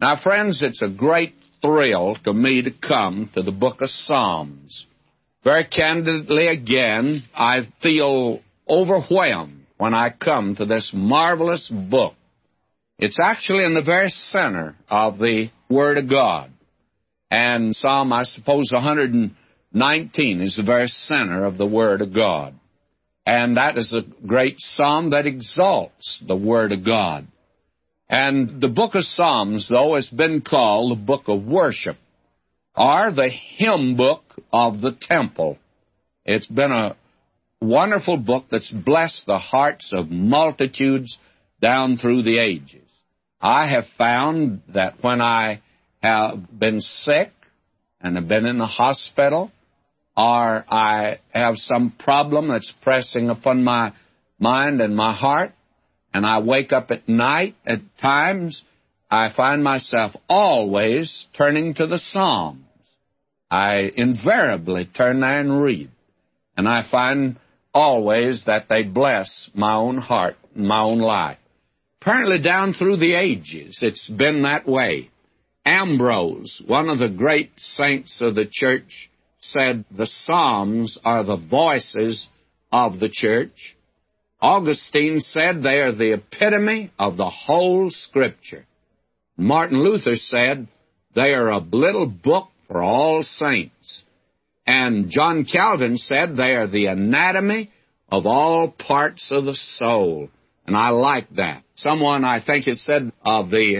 Now, friends, it's a great thrill to me to come to the book of Psalms. Very candidly, again, I feel overwhelmed when I come to this marvelous book. It's actually in the very center of the Word of God. And Psalm, I suppose, 119 is the very center of the Word of God. And that is a great psalm that exalts the Word of God. And the book of Psalms, though, has been called the book of worship, or the hymn book of the temple. It's been a wonderful book that's blessed the hearts of multitudes down through the ages. I have found that when I have been sick and have been in the hospital, or I have some problem that's pressing upon my mind and my heart, and I wake up at night, at times, I find myself always turning to the Psalms. I invariably turn there and read. And I find always that they bless my own heart, my own life. Apparently down through the ages, it's been that way. Ambrose, one of the great saints of the church, said the Psalms are the voices of the church. Augustine said they are the epitome of the whole Scripture. Martin Luther said they are a little book for all saints. And John Calvin said they are the anatomy of all parts of the soul. And I like that. Someone, I think, has said of the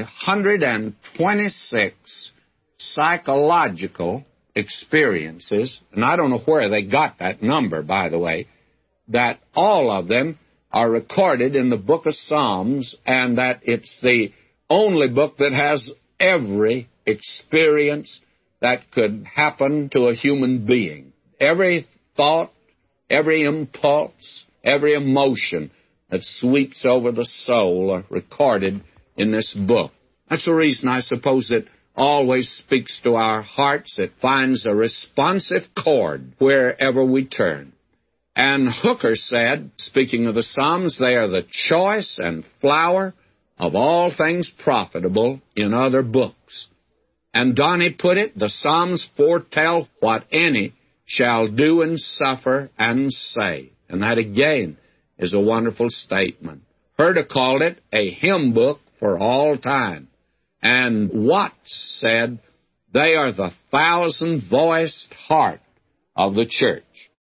126 psychological experiences, and I don't know where they got that number, by the way, that all of them are recorded in the book of Psalms, and that it's the only book that has every experience that could happen to a human being. Every thought, every impulse, every emotion that sweeps over the soul are recorded in this book. That's the reason, I suppose, it always speaks to our hearts. It finds a responsive chord wherever we turn. And Hooker said, speaking of the Psalms, they are the choice and flower of all things profitable in other books. And Donnie put it, the Psalms foretell what any shall do and suffer and say. And that, again, is a wonderful statement. Herder called it a hymn book for all time. And Watts said, they are the thousand-voiced heart of the church.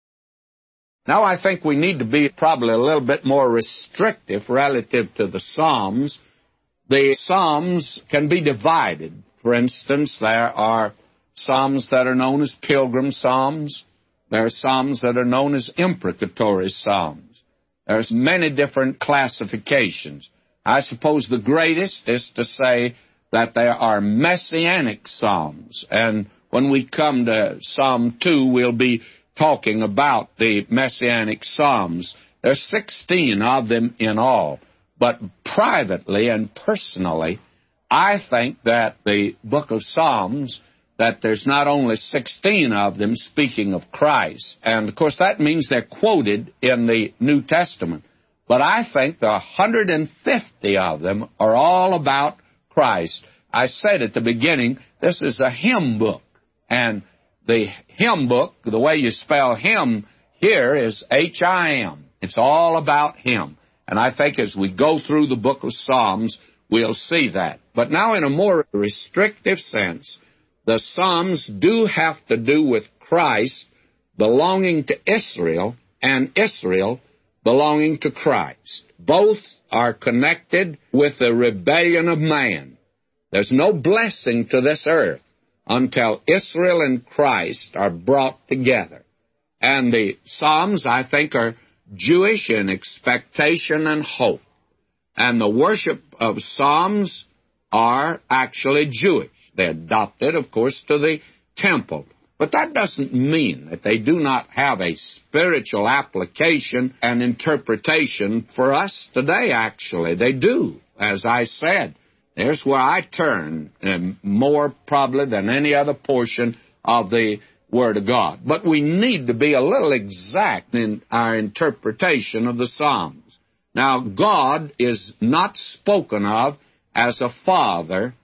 Now, I think we need to be probably a little bit more restrictive relative to the Psalms. The Psalms can be divided. For instance, there are Psalms that are known as pilgrim Psalms. There are Psalms that are known as imprecatory Psalms. There's many different classifications. I suppose the greatest is to say that there are messianic Psalms. And when we come to Psalm 2, we'll be talking about the messianic Psalms. There's 16 of them in all. But privately and personally, I think that the book of Psalms, that there's not only 16 of them speaking of Christ, and of course that means they're quoted in the New Testament, but I think the 150 of them are all about Christ. I said at the beginning, this is a hymn book, and the hymn book, the way you spell hymn here is H-I-M. It's all about Him. And I think as we go through the book of Psalms, we'll see that. But now in a more restrictive sense, the Psalms do have to do with Christ belonging to Israel and Israel belonging to Christ. Both are connected with the rebellion of man. There's no blessing to this earth until Israel and Christ are brought together. And the Psalms, I think, are Jewish in expectation and hope. And the worship of Psalms are actually Jewish. They adopted, of course, to the temple. But that doesn't mean that they do not have a spiritual application and interpretation for us today, actually. They do, as I said. There's where I turn, more probably than any other portion of the Word of God. But we need to be a little exact in our interpretation of the Psalms. Now, God is not spoken of as a father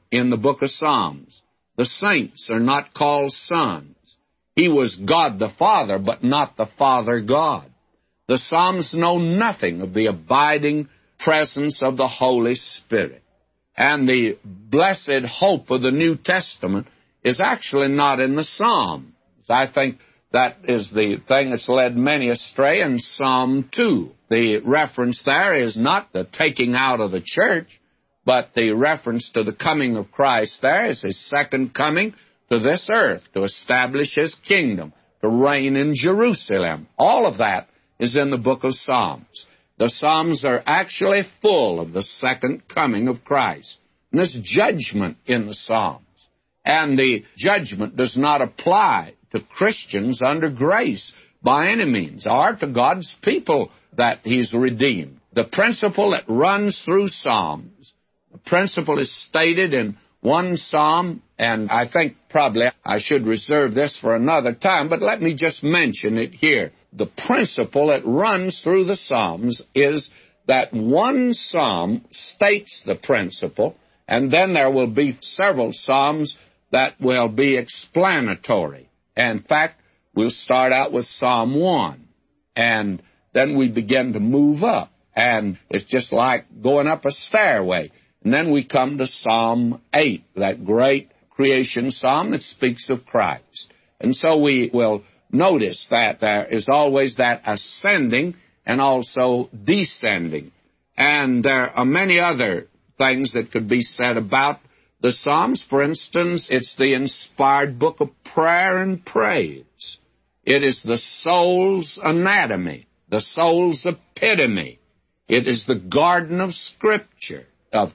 in the book of Psalms. The saints are not called sons. He was God the Father, but not the Father God. The Psalms know nothing of the abiding presence of the Holy Spirit. And the blessed hope of the New Testament is actually not in the Psalms. I think that is the thing that's led many astray in Psalm 2. The reference there is not the taking out of the church, but the reference to the coming of Christ there is His second coming to this earth, to establish His kingdom, to reign in Jerusalem. All of that is in the book of Psalms. The Psalms are actually full of the second coming of Christ. And there's judgment in the Psalms. And the judgment does not apply to Christians under grace by any means, or to God's people that He's redeemed. The principle that runs through Psalms, the principle is stated in one psalm, and I think probably I should reserve this for another time, but let me just mention it here. The principle that runs through the Psalms is that one psalm states the principle, and then there will be several psalms that will be explanatory. In fact, we'll start out with Psalm 1, and then we begin to move up, and it's just like going up a stairway. And then we come to Psalm 8, that great creation psalm that speaks of Christ. And so we will notice that there is always that ascending and also descending. And there are many other things that could be said about the Psalms. For instance, it's the inspired book of prayer and praise. It is the soul's anatomy, the soul's epitome. It is the garden of Scripture. Of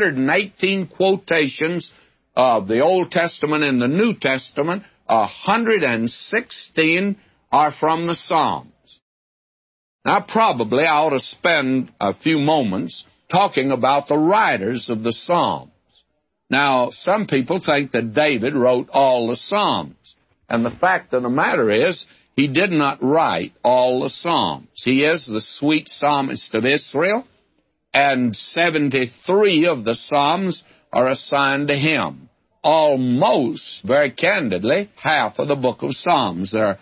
218 quotations of the Old Testament and the New Testament, 116 are from the Psalms. Now, probably I ought to spend a few moments talking about the writers of the Psalms. Now, some people think that David wrote all the Psalms, and the fact of the matter is, he did not write all the Psalms. He is the sweet psalmist of Israel, and 73 of the Psalms are assigned to him. Almost, very candidly, half of the book of Psalms. There are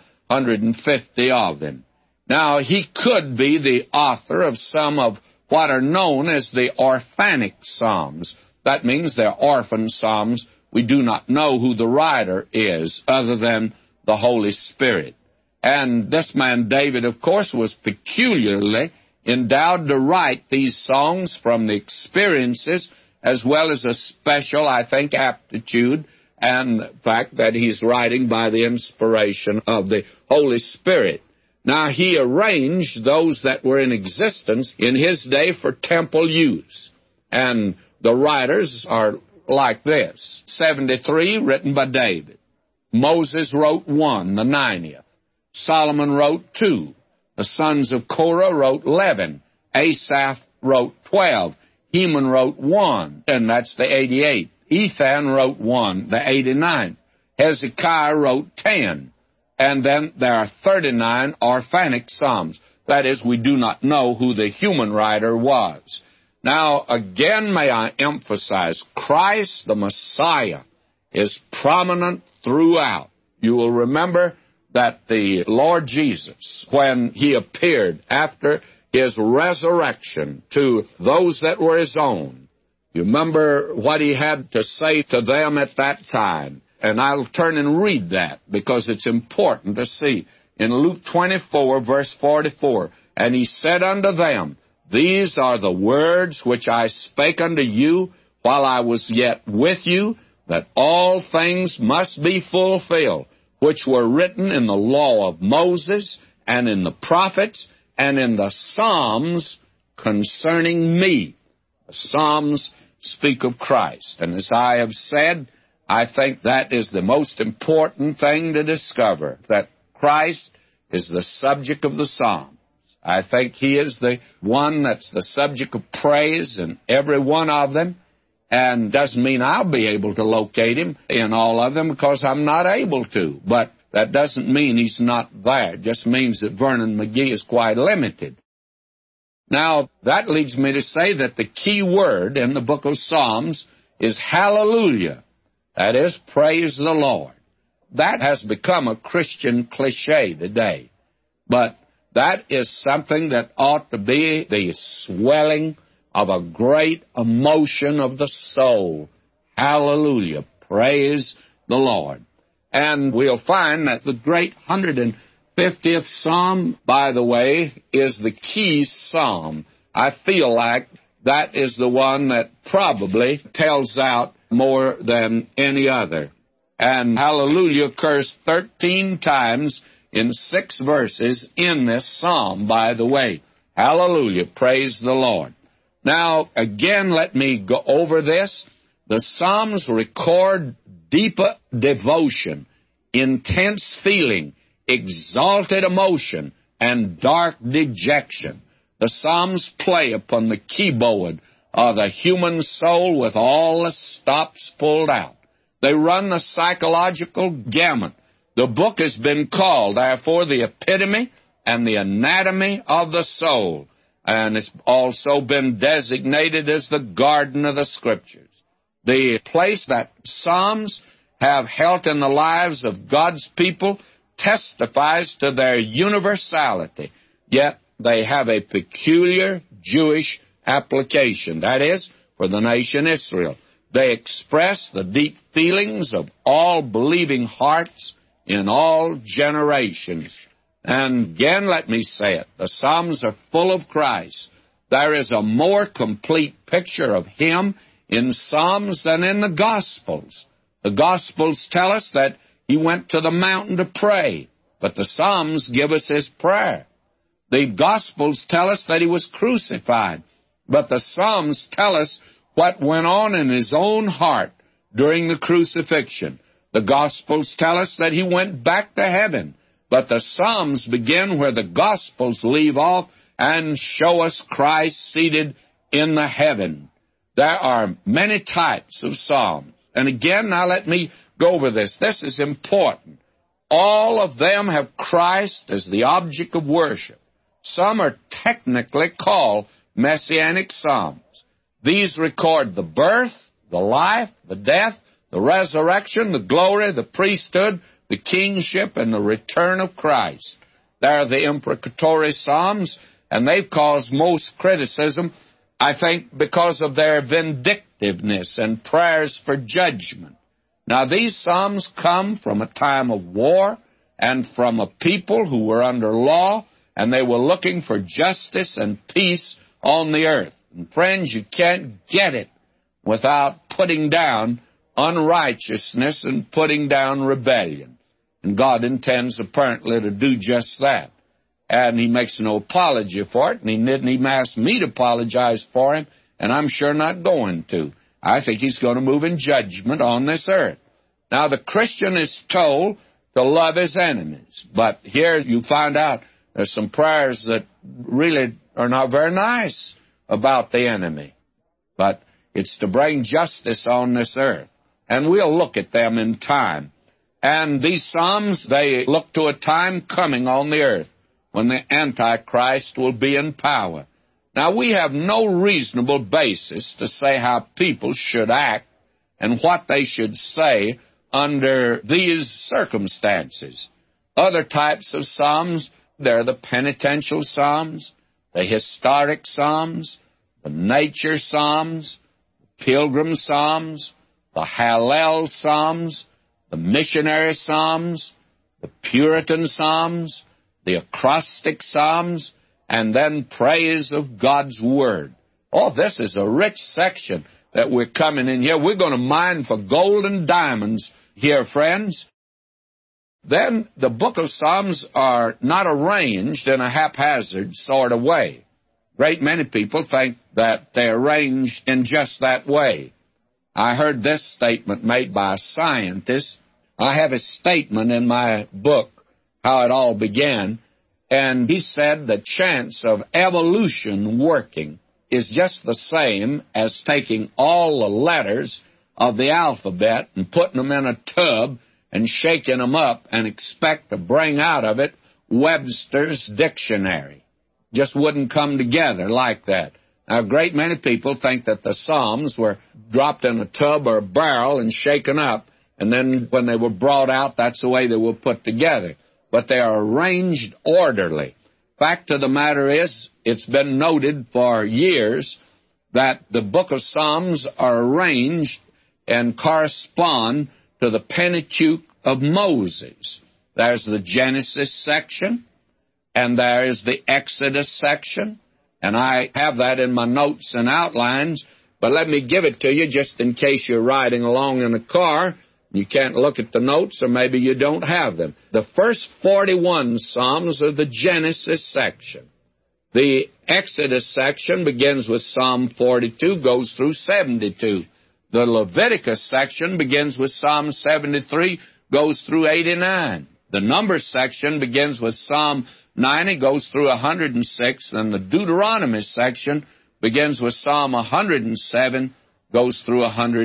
150 of them. Now, he could be the author of some of what are known as the orphanic Psalms. That means they're orphan Psalms. We do not know who the writer is other than the Holy Spirit. And this man, David, of course, was peculiarly endowed to write these songs from the experiences as well as a special, I think, aptitude and the fact that he's writing by the inspiration of the Holy Spirit. Now, he arranged those that were in existence in his day for temple use. And the writers are like this: 73 written by David. Moses wrote 1, the 90th. Solomon wrote 2. The sons of Korah wrote 11. Asaph wrote 12. Heman wrote 1, and that's the 88th. Ethan wrote 1, the 89th. Hezekiah wrote 10. And then there are 39 orphanic psalms. That is, we do not know who the human writer was. Now, again, may I emphasize, Christ, the Messiah, is prominent throughout. You will remember that the Lord Jesus, when he appeared after his resurrection to those that were his own, you remember what he had to say to them at that time. And I'll turn and read that because it's important to see. In Luke 24, verse 44, and he said unto them, These are the words which I spake unto you while I was yet with you, that all things must be fulfilled, which were written in the law of Moses, and in the prophets, and in the Psalms concerning me. The Psalms speak of Christ. And as I have said, I think that is the most important thing to discover, that Christ is the subject of the Psalms. I think he is the one that's the subject of praise in every one of them. And doesn't mean I'll be able to locate him in all of them, because I'm not able to. But that doesn't mean he's not there. It just means that Vernon McGee is quite limited. Now, that leads me to say that the key word in the book of Psalms is hallelujah. That is, praise the Lord. That has become a Christian cliche today. But that is something that ought to be the swelling of a great emotion of the soul. Hallelujah. Praise the Lord. And we'll find that the great 150th Psalm, by the way, is the key psalm. I feel like that is the one that probably tells out more than any other. And hallelujah occurs 13 times in 6 verses in this psalm, by the way. Hallelujah. Praise the Lord. Now, again, let me go over this. The Psalms record deeper devotion, intense feeling, exalted emotion, and dark dejection. The Psalms play upon the keyboard of the human soul with all the stops pulled out. They run the psychological gamut. The book has been called, therefore, the epitome and the anatomy of the soul. And it's also been designated as the garden of the Scriptures. The place that Psalms have held in the lives of God's people testifies to their universality, yet they have a peculiar Jewish application, that is, for the nation Israel. They express the deep feelings of all believing hearts in all generations. And again, let me say it, the Psalms are full of Christ. There is a more complete picture of Him in Psalms than in the Gospels. The Gospels tell us that He went to the mountain to pray, but the Psalms give us His prayer. The Gospels tell us that He was crucified, but the Psalms tell us what went on in His own heart during the crucifixion. The Gospels tell us that He went back to heaven, but the Psalms begin where the Gospels leave off and show us Christ seated in the heaven. There are many types of Psalms. And again, now let me go over this. This is important. All of them have Christ as the object of worship. Some are technically called Messianic Psalms. These record the birth, the life, the death, the resurrection, the glory, the priesthood, the kingship, and the return of Christ. They're the imprecatory Psalms, and they've caused most criticism, I think, because of their vindictiveness and prayers for judgment. Now, these Psalms come from a time of war and from a people who were under law, and they were looking for justice and peace on the earth. And friends, you can't get it without putting down unrighteousness and putting down rebellion. And God intends apparently to do just that. And He makes no apology for it, and He didn't even ask me to apologize for Him, and I'm sure not going to. I think He's going to move in judgment on this earth. Now, the Christian is told to love his enemies, but here you find out there's some prayers that really are not very nice about the enemy. But it's to bring justice on this earth. And we'll look at them in time. And these Psalms, they look to a time coming on the earth when the Antichrist will be in power. Now, we have no reasonable basis to say how people should act and what they should say under these circumstances. Other types of Psalms, they're the penitential Psalms, the historic Psalms, the nature Psalms, the pilgrim Psalms, the Hallel Psalms, the missionary Psalms, the Puritan Psalms, the acrostic Psalms, and then praise of God's Word. Oh, this is a rich section that we're coming in here. We're going to mine for gold and diamonds here, friends. Then the book of Psalms are not arranged in a haphazard sort of way. Great many people think that they're arranged in just that way. I heard this statement made by a scientist. I have a statement in my book, How It All Began, and he said the chance of evolution working is just the same as taking all the letters of the alphabet and putting them in a tub and shaking them up and expect to bring out of it Webster's dictionary. Just wouldn't come together like that. Now, a great many people think that the Psalms were dropped in a tub or a barrel and shaken up, and then when they were brought out, that's the way they were put together. But they are arranged orderly. Fact of the matter is, it's been noted for years that the book of Psalms are arranged and correspond to the Pentateuch of Moses. There's the Genesis section, and there is the Exodus section, and I have that in my notes and outlines, but let me give it to you just in case you're riding along in a car. You can't look at the notes, or maybe you don't have them. The first 41 Psalms are the Genesis section. The Exodus section begins with Psalm 42, goes through 72. The Leviticus section begins with Psalm 73, goes through 89. The Numbers section begins with Psalm 90, goes through 106, and the Deuteronomy section begins with Psalm 107, goes through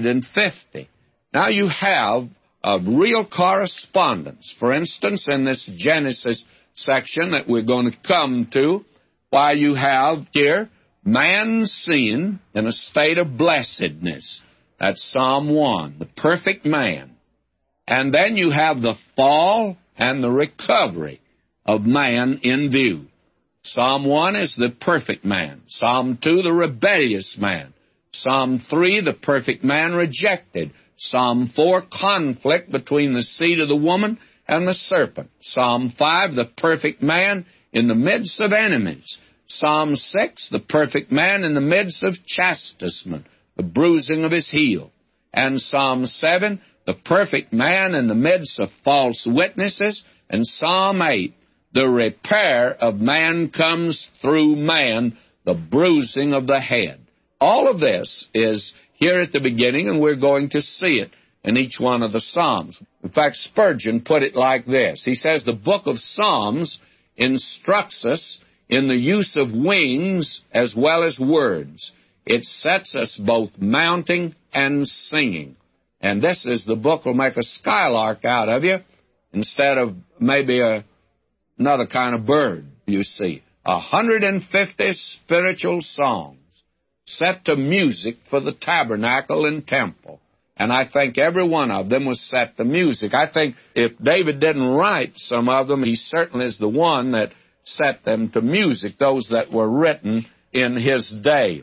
150. Now you have a real correspondence. For instance, in this Genesis section that we're going to come to, why you have here man seen in a state of blessedness. That's Psalm 1, the perfect man. And then you have the fall and the recovery of man in view. Psalm 1 is the perfect man. Psalm 2, the rebellious man. Psalm 3, the perfect man rejected. Psalm 4, conflict between the seed of the woman and the serpent. Psalm 5, the perfect man in the midst of enemies. Psalm 6, the perfect man in the midst of chastisement, the bruising of his heel. And Psalm 7, the perfect man in the midst of false witnesses. And Psalm 8, the repair of man comes through man, the bruising of the head. All of this is here at the beginning, and we're going to see it in each one of the Psalms. In fact, Spurgeon put it like this. He says, the book of Psalms instructs us in the use of wings as well as words. It sets us both mounting and singing. And this is the book will make a skylark out of you instead of maybe another kind of bird, you see. 150 spiritual songs set to music for the tabernacle and temple. And I think every one of them was set to music. I think if David didn't write some of them, he certainly is the one that set them to music, those that were written in his day.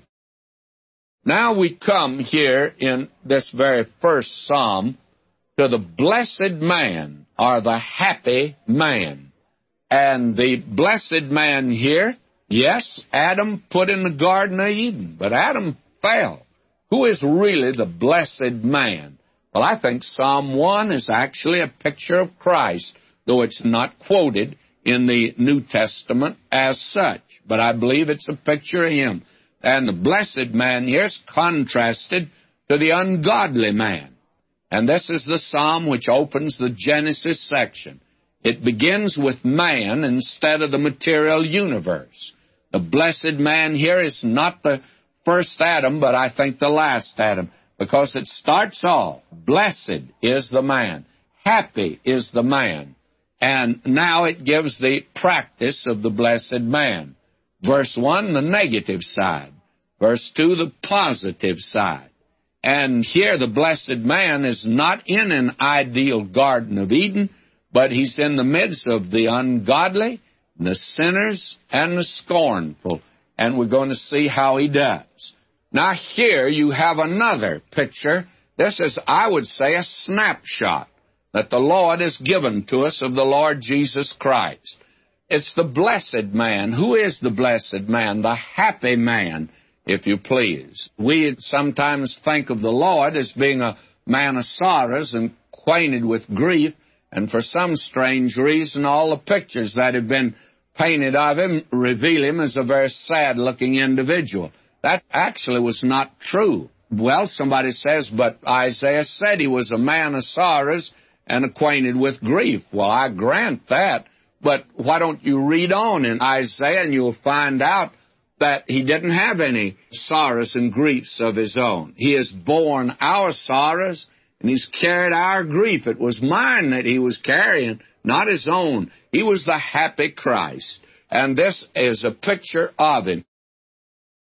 Now we come here in this very first psalm to the blessed man, or the happy man. And the blessed man here, yes, Adam put in the Garden of Eden, but Adam fell. Who is really the blessed man? Well, I think Psalm 1 is actually a picture of Christ, though it's not quoted in the New Testament as such. But I believe it's a picture of him. And the blessed man here is contrasted to the ungodly man. And this is the psalm which opens the Genesis section. It begins with man instead of the material universe. The blessed man here is not the first Adam, but I think the last Adam, because it starts off, blessed is the man, happy is the man. And now it gives the practice of the blessed man. Verse 1, the negative side. Verse 2, the positive side. And here the blessed man is not in an ideal Garden of Eden, but he's in the midst of the ungodly, the sinners, and the scornful. And we're going to see how he does. Now here you have another picture. This is, I would say, a snapshot that the Lord has given to us of the Lord Jesus Christ. It's the blessed man. Who is the blessed man? The happy man, if you please. We sometimes think of the Lord as being a man of sorrows and acquainted with grief, and for some strange reason, all the pictures that have been painted of him reveal him as a very sad-looking individual. That actually was not true. Well, somebody says, but Isaiah said he was a man of sorrows and acquainted with grief. Well, I grant that, but why don't you read on in Isaiah and you'll find out that he didn't have any sorrows and griefs of his own. He has borne our sorrows, and he's carried our grief. It was mine that he was carrying, not his own. He was the happy Christ, and this is a picture of him.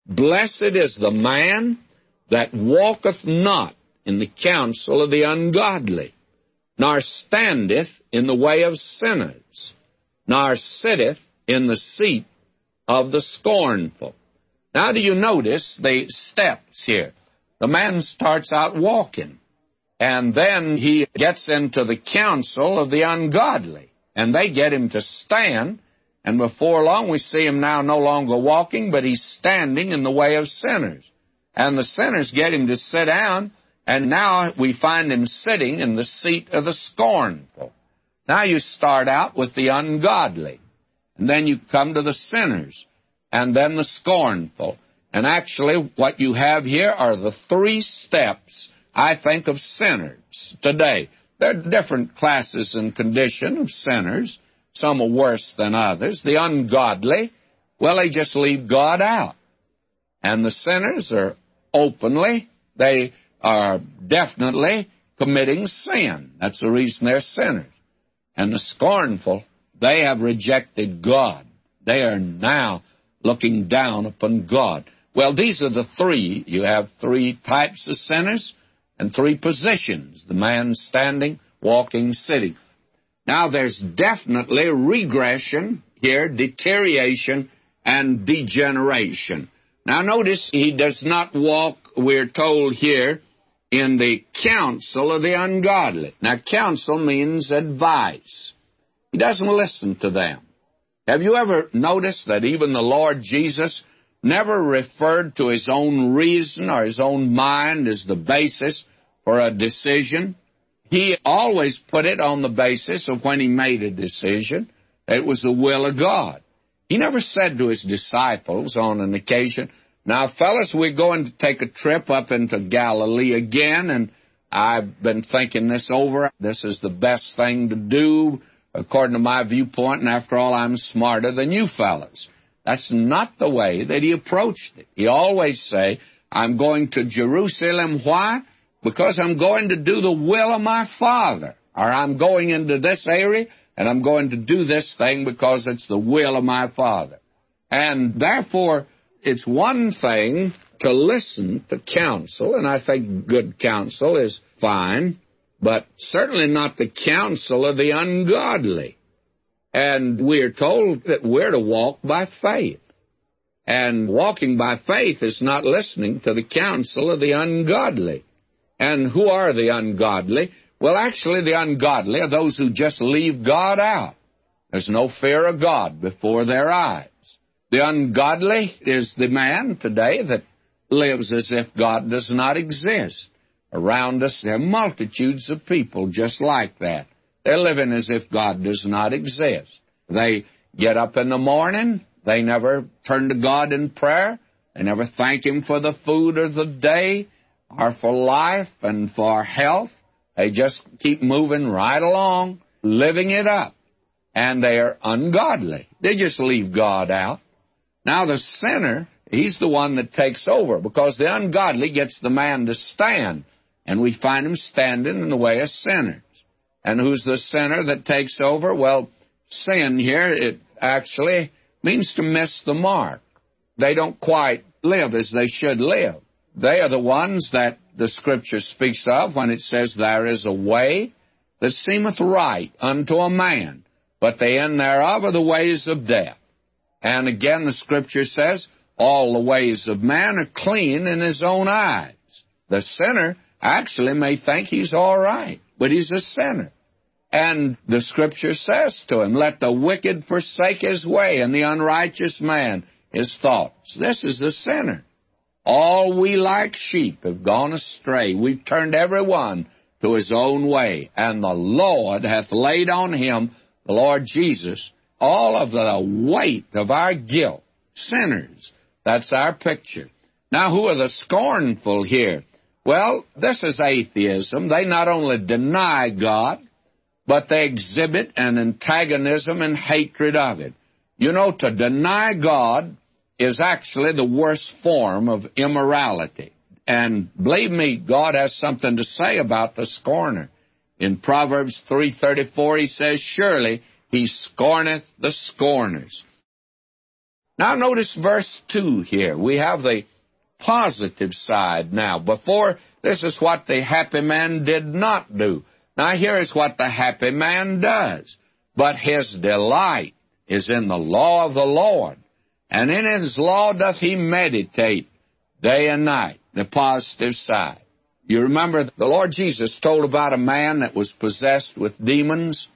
Blessed is the man that walketh not in the counsel of the ungodly, nor standeth in the way of sinners, nor sitteth in the seat of the scornful. Now, do you notice the steps here? The man starts out walking, and then he gets into the counsel of the ungodly, and they get him to stand, and before long we see him now no longer walking, but he's standing in the way of sinners. And the sinners get him to sit down, and now we find him sitting in the seat of the scornful. Now you start out with the ungodly, and then you come to the sinners, and then the scornful. And actually what you have here are the three steps, I think, of sinners today. There are different classes and condition of sinners. Some are worse than others. The ungodly, well, they just leave God out. And the sinners are openly, they are definitely committing sin. That's the reason they're sinners. And the scornful, they have rejected God. They are now looking down upon God. Well, these are the three. You have three types of sinners and three positions: the man standing, walking, sitting. Now, there's definitely regression here, deterioration, and degeneration. Now, notice he does not walk, we're told here, in the counsel of the ungodly. Now, counsel means advice. He doesn't listen to them. Have you ever noticed that even the Lord Jesus never referred to his own reason or his own mind as the basis for a decision? He always put it on the basis of when he made a decision, it was the will of God. He never said to his disciples on an occasion, "Now, fellas, we're going to take a trip up into Galilee again, and I've been thinking this over. This is the best thing to do, according to my viewpoint, and after all, I'm smarter than you fellas." That's not the way that he approached it. He always say, "I'm going to Jerusalem." Why? Because I'm going to do the will of my Father. Or I'm going into this area, and I'm going to do this thing because it's the will of my Father. And therefore, it's one thing to listen to counsel, and I think good counsel is fine, but certainly not the counsel of the ungodly. And we're told that we're to walk by faith. And walking by faith is not listening to the counsel of the ungodly. And who are the ungodly? Well, actually, the ungodly are those who just leave God out. There's no fear of God before their eyes. The ungodly is the man today that lives as if God does not exist. Around us, there are multitudes of people just like that. They're living as if God does not exist. They get up in the morning. They never turn to God in prayer. They never thank Him for the food of the day or for life and for health. They just keep moving right along, living it up. And they are ungodly. They just leave God out. Now the sinner, he's the one that takes over, because the ungodly gets the man to stand. And we find him standing in the way of sinners. And who's the sinner that takes over? Well, sin here, it actually means to miss the mark. They don't quite live as they should live. They are the ones that the Scripture speaks of when it says, "There is a way that seemeth right unto a man, but the end thereof are the ways of death." And again, the Scripture says, "All the ways of man are clean in his own eyes." The sinner actually may think he's all right, but he's a sinner. And the Scripture says to him, "Let the wicked forsake his way, and the unrighteous man his thoughts." This is the sinner. "All we like sheep have gone astray. We've turned every one to his own way. And the Lord hath laid on him," the Lord Jesus, "all of the weight of our guilt." Sinners. That's our picture. Now, who are the scornful here? Well, this is atheism. They not only deny God, but they exhibit an antagonism and hatred of it. You know, to deny God is actually the worst form of immorality. And believe me, God has something to say about the scorner. In Proverbs 3:34, he says, "Surely he scorneth the scorners." Now notice verse 2 here. We have the positive side now. Before, this is what the happy man did not do. Now here is what the happy man does. But his delight is in the law of the Lord, and in his law doth he meditate day and night. The positive side. You remember the Lord Jesus told about a man that was possessed with demons,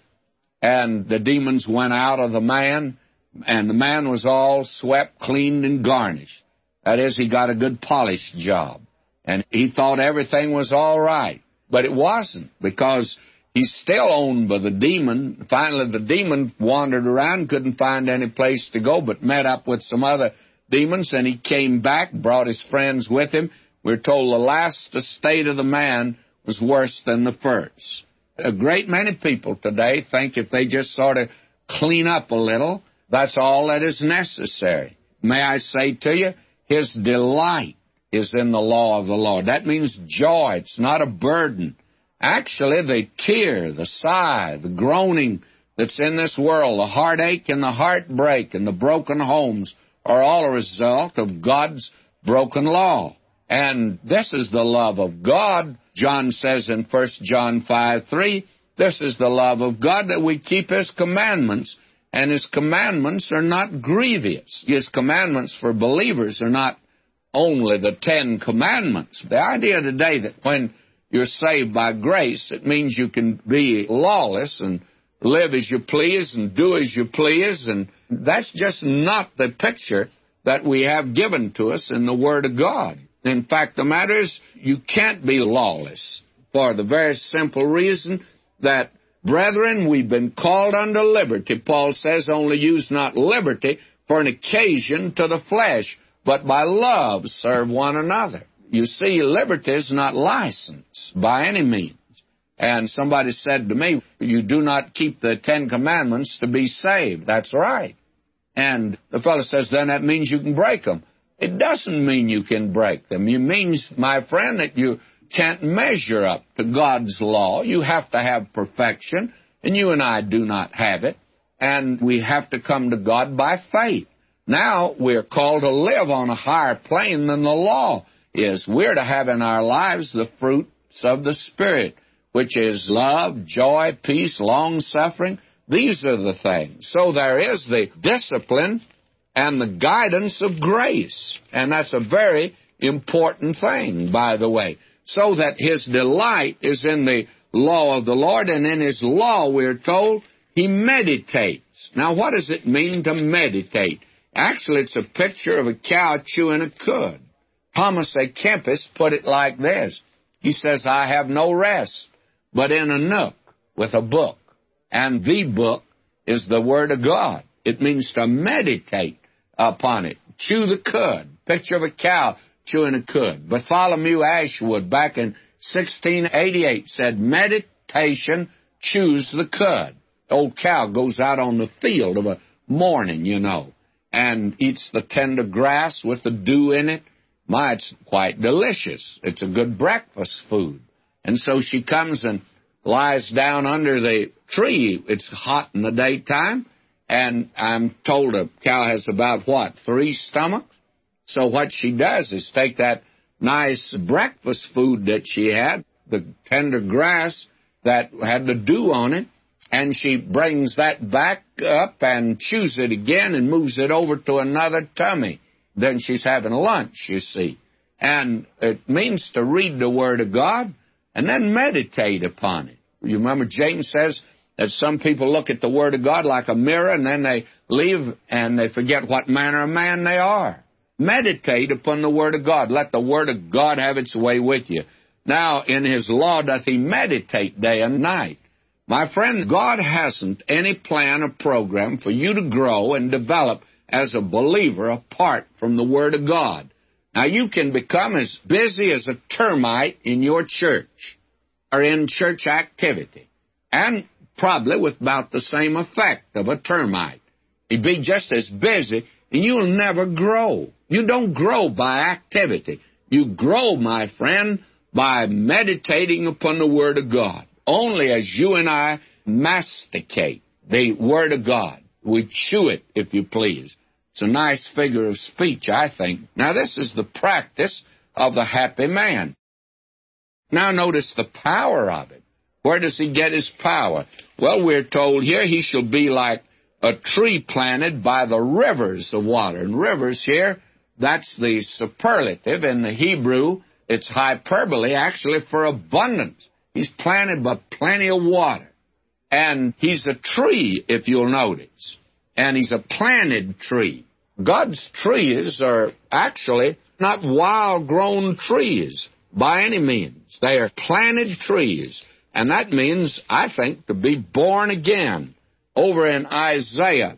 and the demons went out of the man, and the man was all swept, cleaned, and garnished. That is, he got a good polished job, and he thought everything was all right. But it wasn't, because he's still owned by the demon. Finally, the demon wandered around, couldn't find any place to go, but met up with some other demons, and he came back, brought his friends with him. We're told the last estate of the man was worse than the first. A great many people today think if they just sort of clean up a little, that's all that is necessary. May I say to you, his delight is in the law of the Lord. That means joy. It's not a burden. Actually, the tear, the sigh, the groaning that's in this world, the heartache and the heartbreak and the broken homes are all a result of God's broken law. And this is the love of God. John says in 1 John 5:3, this is the love of God, that we keep His commandments, and His commandments are not grievous. His commandments for believers are not only the 10 Commandments. The idea today that when you're saved by grace, it means you can be lawless and live as you please and do as you please, and that's just not the picture that we have given to us in the Word of God. In fact, the matter is, you can't be lawless for the very simple reason that, brethren, we've been called unto liberty. Paul says, only use not liberty for an occasion to the flesh, but by love serve one another. You see, liberty is not license by any means. And somebody said to me, you do not keep the 10 Commandments to be saved. That's right. And the fellow says, then that means you can break them. It doesn't mean you can break them. It means, my friend, that you can't measure up to God's law. You have to have perfection, and you and I do not have it. And we have to come to God by faith. Now we're called to live on a higher plane than the law is. We're to have in our lives the fruits of the Spirit, which is love, joy, peace, long-suffering. These are the things. So there is the discipline and the guidance of grace. And that's a very important thing, by the way. So that his delight is in the law of the Lord, and in his law, we're told, he meditates. Now, what does it mean to meditate? Actually, it's a picture of a cow chewing a cud. Thomas A. Kempis put it like this. He says, I have no rest but in a nook with a book. And the book is the Word of God. It means to meditate upon it. Chew the cud. Picture of a cow chewing a cud. Bartholomew Ashwood, back in 1688, said, meditation chews the cud. The old cow goes out on the field of a morning, you know, and eats the tender grass with the dew in it. My, it's quite delicious. It's a good breakfast food. And so she comes and lies down under the tree. It's hot in the daytime, and I'm told a cow has about, 3 stomachs? So what she does is take that nice breakfast food that she had, the tender grass that had the dew on it, and she brings that back up and chews it again and moves it over to another tummy. Then she's having lunch, you see. And it means to read the Word of God and then meditate upon it. You remember James says that some people look at the Word of God like a mirror, and then they leave and they forget what manner of man they are. Meditate upon the Word of God. Let the Word of God have its way with you. Now, in His law doth He meditate day and night. My friend, God hasn't any plan or program for you to grow and develop as a believer apart from the Word of God. Now, you can become as busy as a termite in your church or in church activity, and probably with about the same effect of a termite. You'd be just as busy, and you'll never grow. You don't grow by activity. You grow, my friend, by meditating upon the Word of God. Only as you and I masticate the Word of God, we chew it, if you please, It's a nice figure of speech, I think. Now, this is the practice of the happy man. Now, notice the power of it. Where does he get his power? Well, we're told here he shall be like a tree planted by the rivers of water. And rivers here, that's the superlative. In the Hebrew, it's hyperbole, actually, for abundance. He's planted by plenty of water. And he's a tree, if you'll notice. And he's a planted tree. God's trees are actually not wild-grown trees by any means. They are planted trees. And that means, I think, to be born again. Over in Isaiah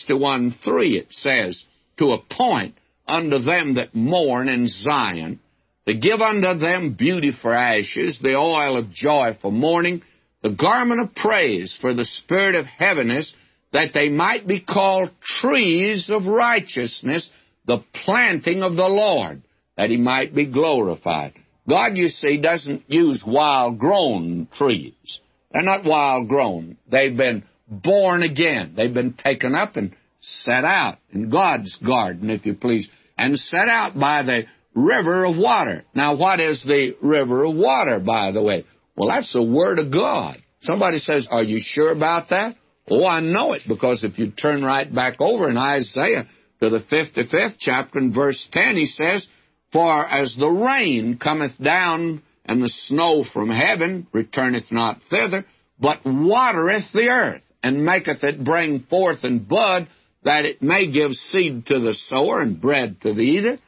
61:3, it says, to appoint unto them that mourn in Zion, to give unto them beauty for ashes, the oil of joy for mourning, the garment of praise for the spirit of heaviness, that they might be called trees of righteousness, the planting of the Lord, that he might be glorified. God, you see, doesn't use wild-grown trees. They're not wild-grown. They've been born again. They've been taken up and set out in God's garden, if you please, and set out by the river of water. Now, what is the river of water, by the way? Well, that's the Word of God. Somebody says, are you sure about that? Oh, I know it, because if you turn right back over in Isaiah to the 55th chapter and verse 10, he says, for as the rain cometh down, and the snow from heaven returneth not thither, but watereth the earth, and maketh it bring forth and bud, that it may give seed to the sower and bread to the eater,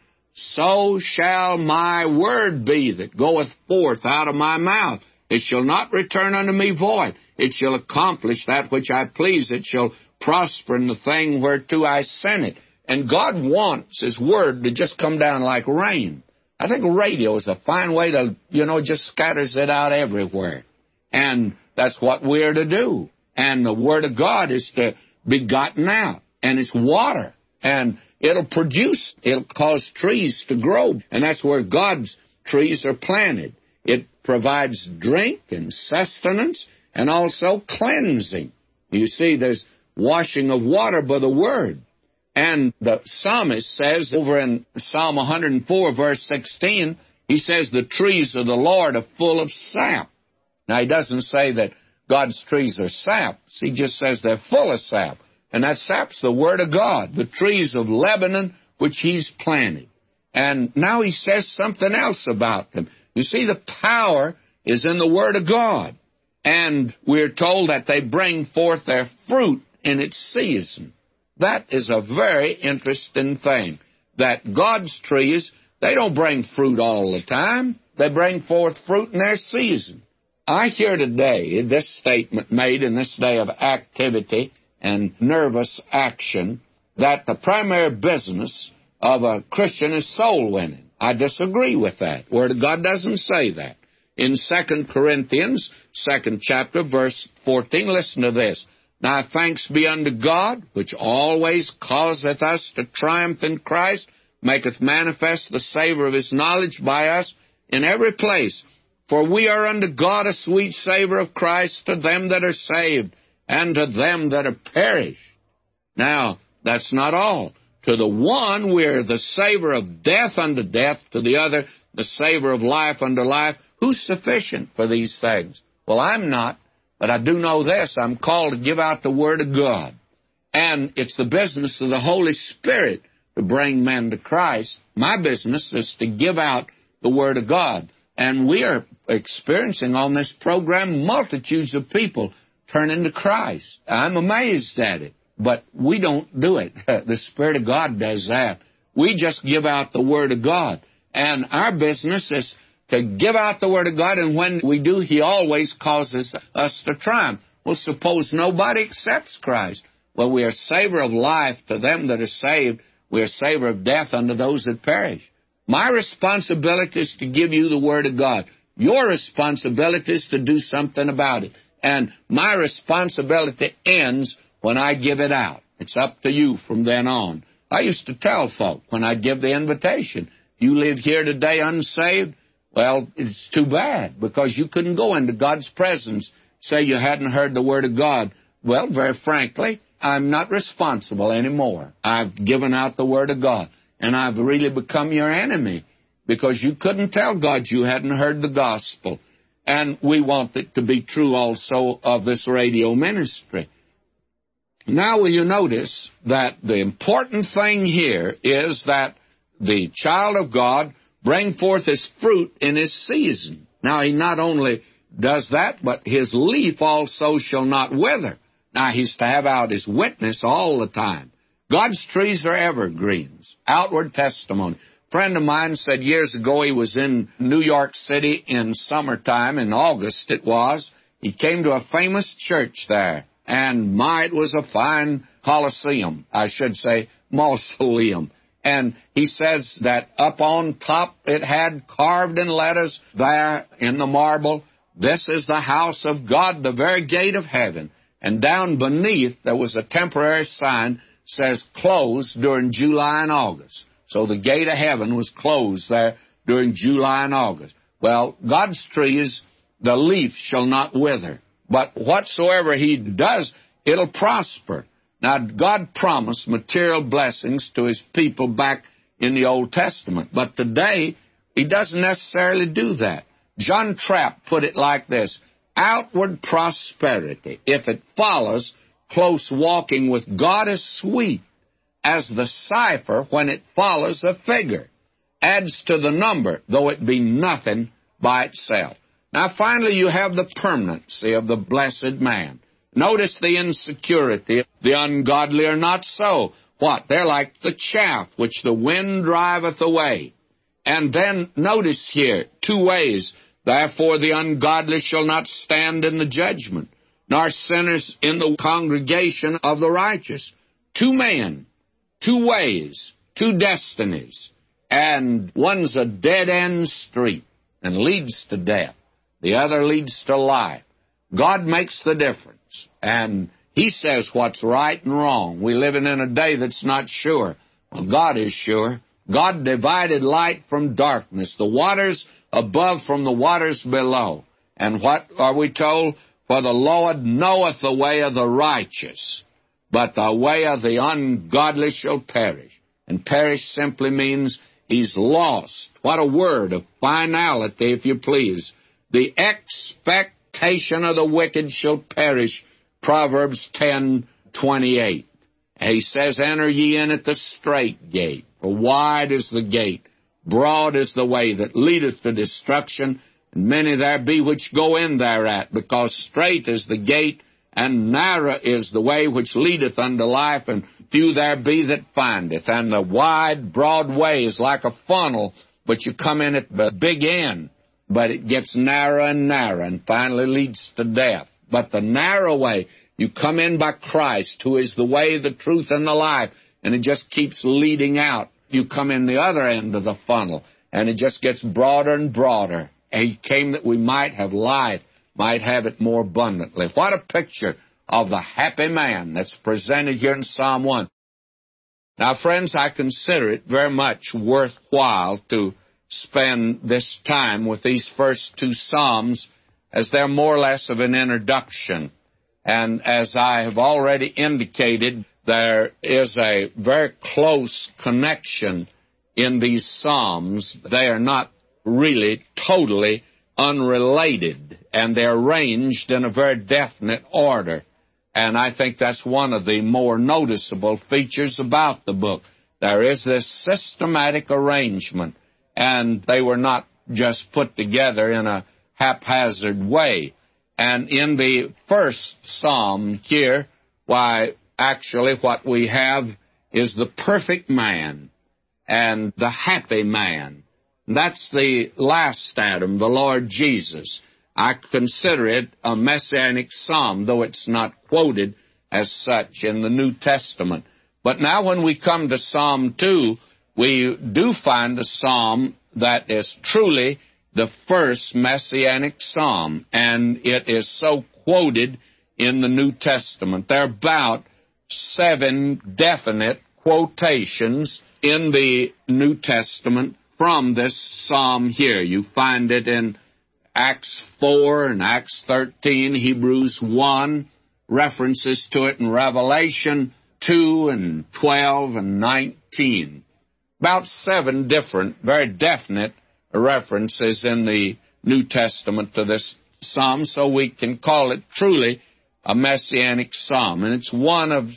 so shall my word be that goeth forth out of my mouth. It shall not return unto me void. It shall accomplish that which I please. It shall prosper in the thing whereto I sent it. And God wants His Word to just come down like rain. I think radio is a fine way to, just scatters it out everywhere. And that's what we're to do. And the Word of God is to be gotten out. And it's water. And it'll produce, it'll cause trees to grow. And that's where God's trees are planted. It provides drink and sustenance and also cleansing. You see, there's washing of water by the Word. And the psalmist says over in Psalm 104, verse 16, he says, the trees of the Lord are full of sap. Now, he doesn't say that God's trees are sap. He just says they're full of sap. And that sap's the Word of God, the trees of Lebanon, which He's planted. And now He says something else about them. You see, the power is in the Word of God. And we're told that they bring forth their fruit in its season. That is a very interesting thing, that God's trees, they don't bring fruit all the time. They bring forth fruit in their season. I hear today this statement made in this day of activity and nervous action, that the primary business of a Christian is soul winning. I disagree with that. Word of God doesn't say that. In 2 Corinthians, 2nd chapter, verse 14, listen to this. Now thanks be unto God, which always causeth us to triumph in Christ, maketh manifest the savour of His knowledge by us in every place. For we are unto God a sweet savour of Christ to them that are saved, and to them that are perished. Now, that's not all. To the one we are the savour of death unto death, to the other the savour of life unto life. Who's sufficient for these things? Well, I'm not. But I do know this, I'm called to give out the Word of God. And it's the business of the Holy Spirit to bring men to Christ. My business is to give out the Word of God. And we are experiencing on this program multitudes of people turning to Christ. I'm amazed at it. But we don't do it. The Spirit of God does that. We just give out the Word of God. And our business is to give out the Word of God, and when we do, He always causes us to triumph. Well, suppose nobody accepts Christ. Well, we are savour of life to them that are saved. We are savour of death unto those that perish. My responsibility is to give you the Word of God. Your responsibility is to do something about it. And my responsibility ends when I give it out. It's up to you from then on. I used to tell folk when I'd give the invitation, you live here today unsaved, well, it's too bad, because you couldn't go into God's presence, say you hadn't heard the Word of God. Well, very frankly, I'm not responsible anymore. I've given out the Word of God, and I've really become your enemy because you couldn't tell God you hadn't heard the gospel. And we want it to be true also of this radio ministry. Now, will you notice that the important thing here is that the child of God bring forth his fruit in his season. Now, he not only does that, but his leaf also shall not wither. Now, he's to have out his witness all the time. God's trees are evergreens, outward testimony. A friend of mine said years ago he was in New York City in summertime, in August it was. He came to a famous church there, and my, it was a fine coliseum, I should say, mausoleum. And he says that up on top it had carved in letters there in the marble, "This is the house of God, the very gate of heaven." And down beneath there was a temporary sign says closed during July and August. So the gate of heaven was closed there during July and August. Well, God's trees, the leaf shall not wither. But whatsoever he does, it'll prosper. Now, God promised material blessings to his people back in the Old Testament. But today, he doesn't necessarily do that. John Trapp put it like this: outward prosperity, if it follows close walking with God, is sweet as the cipher when it follows a figure, adds to the number, though it be nothing by itself. Now, finally, you have the permanency of the blessed man. Notice the insecurity. The ungodly are not so. What? They're like the chaff which the wind driveth away. And then notice here, two ways. Therefore the ungodly shall not stand in the judgment, nor sinners in the congregation of the righteous. Two men, two ways, two destinies. And one's a dead-end street and leads to death. The other leads to life. God makes the difference, and he says what's right and wrong. We're living in a day that's not sure. Well, God is sure. God divided light from darkness, the waters above from the waters below. And what are we told? For the Lord knoweth the way of the righteous, but the way of the ungodly shall perish. And perish simply means he's lost. What a word of finality, if you please. The expectation of the wicked shall perish, Proverbs 10:28. He says, enter ye in at the strait gate, for wide is the gate, broad is the way that leadeth to destruction, and many there be which go in thereat, because strait is the gate, and narrow is the way which leadeth unto life, and few there be that find it. And the wide, broad way is like a funnel, but you come in at the big end, but it gets narrow and finally leads to death. But the narrow way, you come in by Christ, who is the way, the truth, and the life, and it just keeps leading out. You come in the other end of the funnel, and it just gets broader and broader. And he came that we might have life, might have it more abundantly. What a picture of the happy man that's presented here in Psalm 1. Now, friends, I consider it very much worthwhile to spend this time with these first two Psalms, as they're more or less of an introduction. And as I have already indicated, there is a very close connection in these Psalms. They are not really totally unrelated, and they're arranged in a very definite order. And I think that's one of the more noticeable features about the book. There is this systematic arrangement, and they were not just put together in a haphazard way. And in the first psalm here, why, actually what we have is the perfect man and the happy man. That's the last Adam, the Lord Jesus. I consider it a messianic psalm, though it's not quoted as such in the New Testament. But now when we come to Psalm 2, we do find a psalm that is truly the first messianic psalm, and it is so quoted in the New Testament. There are about 7 definite quotations in the New Testament from this psalm here. You find it in Acts 4 and Acts 13, Hebrews 1, references to it in Revelation 2 and 12 and 19. About 7 different, very definite references in the New Testament to this psalm, so we can call it truly a messianic psalm. And it's one of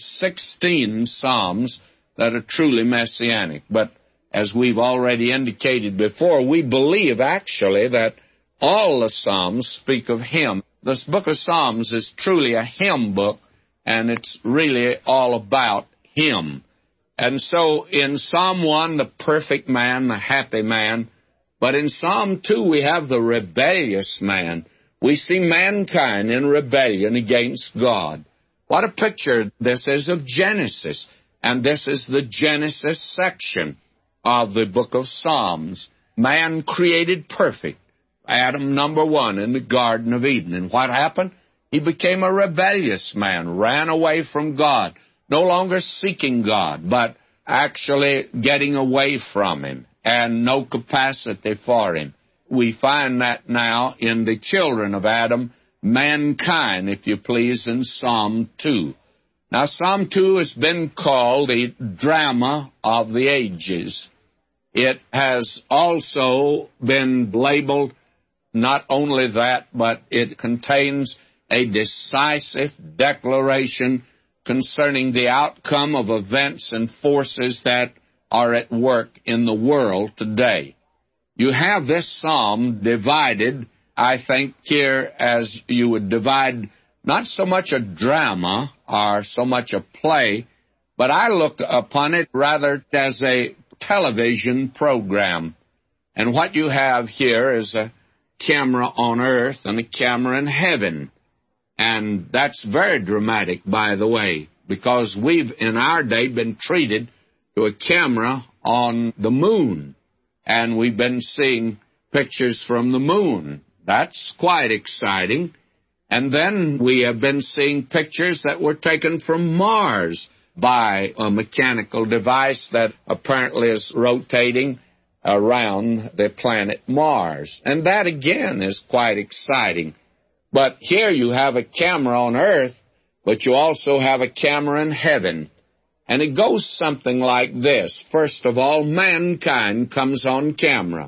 16 psalms that are truly messianic. But as we've already indicated before, we believe actually that all the psalms speak of Him. This book of Psalms is truly a hymn book, and it's really all about Him. And so in Psalm 1, the perfect man, the happy man. But in Psalm 2, we have the rebellious man. We see mankind in rebellion against God. What a picture this is of Genesis. And this is the Genesis section of the book of Psalms. Man created perfect. Adam, number 1, in the Garden of Eden. And what happened? He became a rebellious man, ran away from God, no longer seeking God, but actually getting away from Him, and no capacity for Him. We find that now in the children of Adam, mankind, if you please, in Psalm 2. Now, Psalm 2 has been called the drama of the ages. It has also been labeled not only that, but it contains a decisive declaration concerning the outcome of events and forces that are at work in the world today. You have this psalm divided, I think, here as you would divide not so much a drama or so much a play, but I look upon it rather as a television program. And what you have here is a camera on earth and a camera in heaven. And that's very dramatic, by the way, because we've in our day been treated to a camera on the moon, and we've been seeing pictures from the moon. That's quite exciting. And then we have been seeing pictures that were taken from Mars by a mechanical device that apparently is rotating around the planet Mars. And that, again, is quite exciting. But here you have a camera on earth, but you also have a camera in heaven. And it goes something like this. First of all, mankind comes on camera.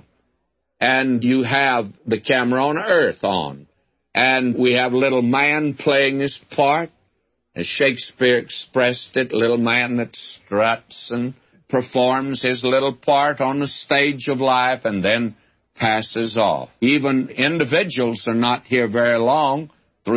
And you have the camera on earth on. And we have little man playing his part. As Shakespeare expressed it, little man that struts and performs his little part on the stage of life and then passes off. Even individuals are not here very long.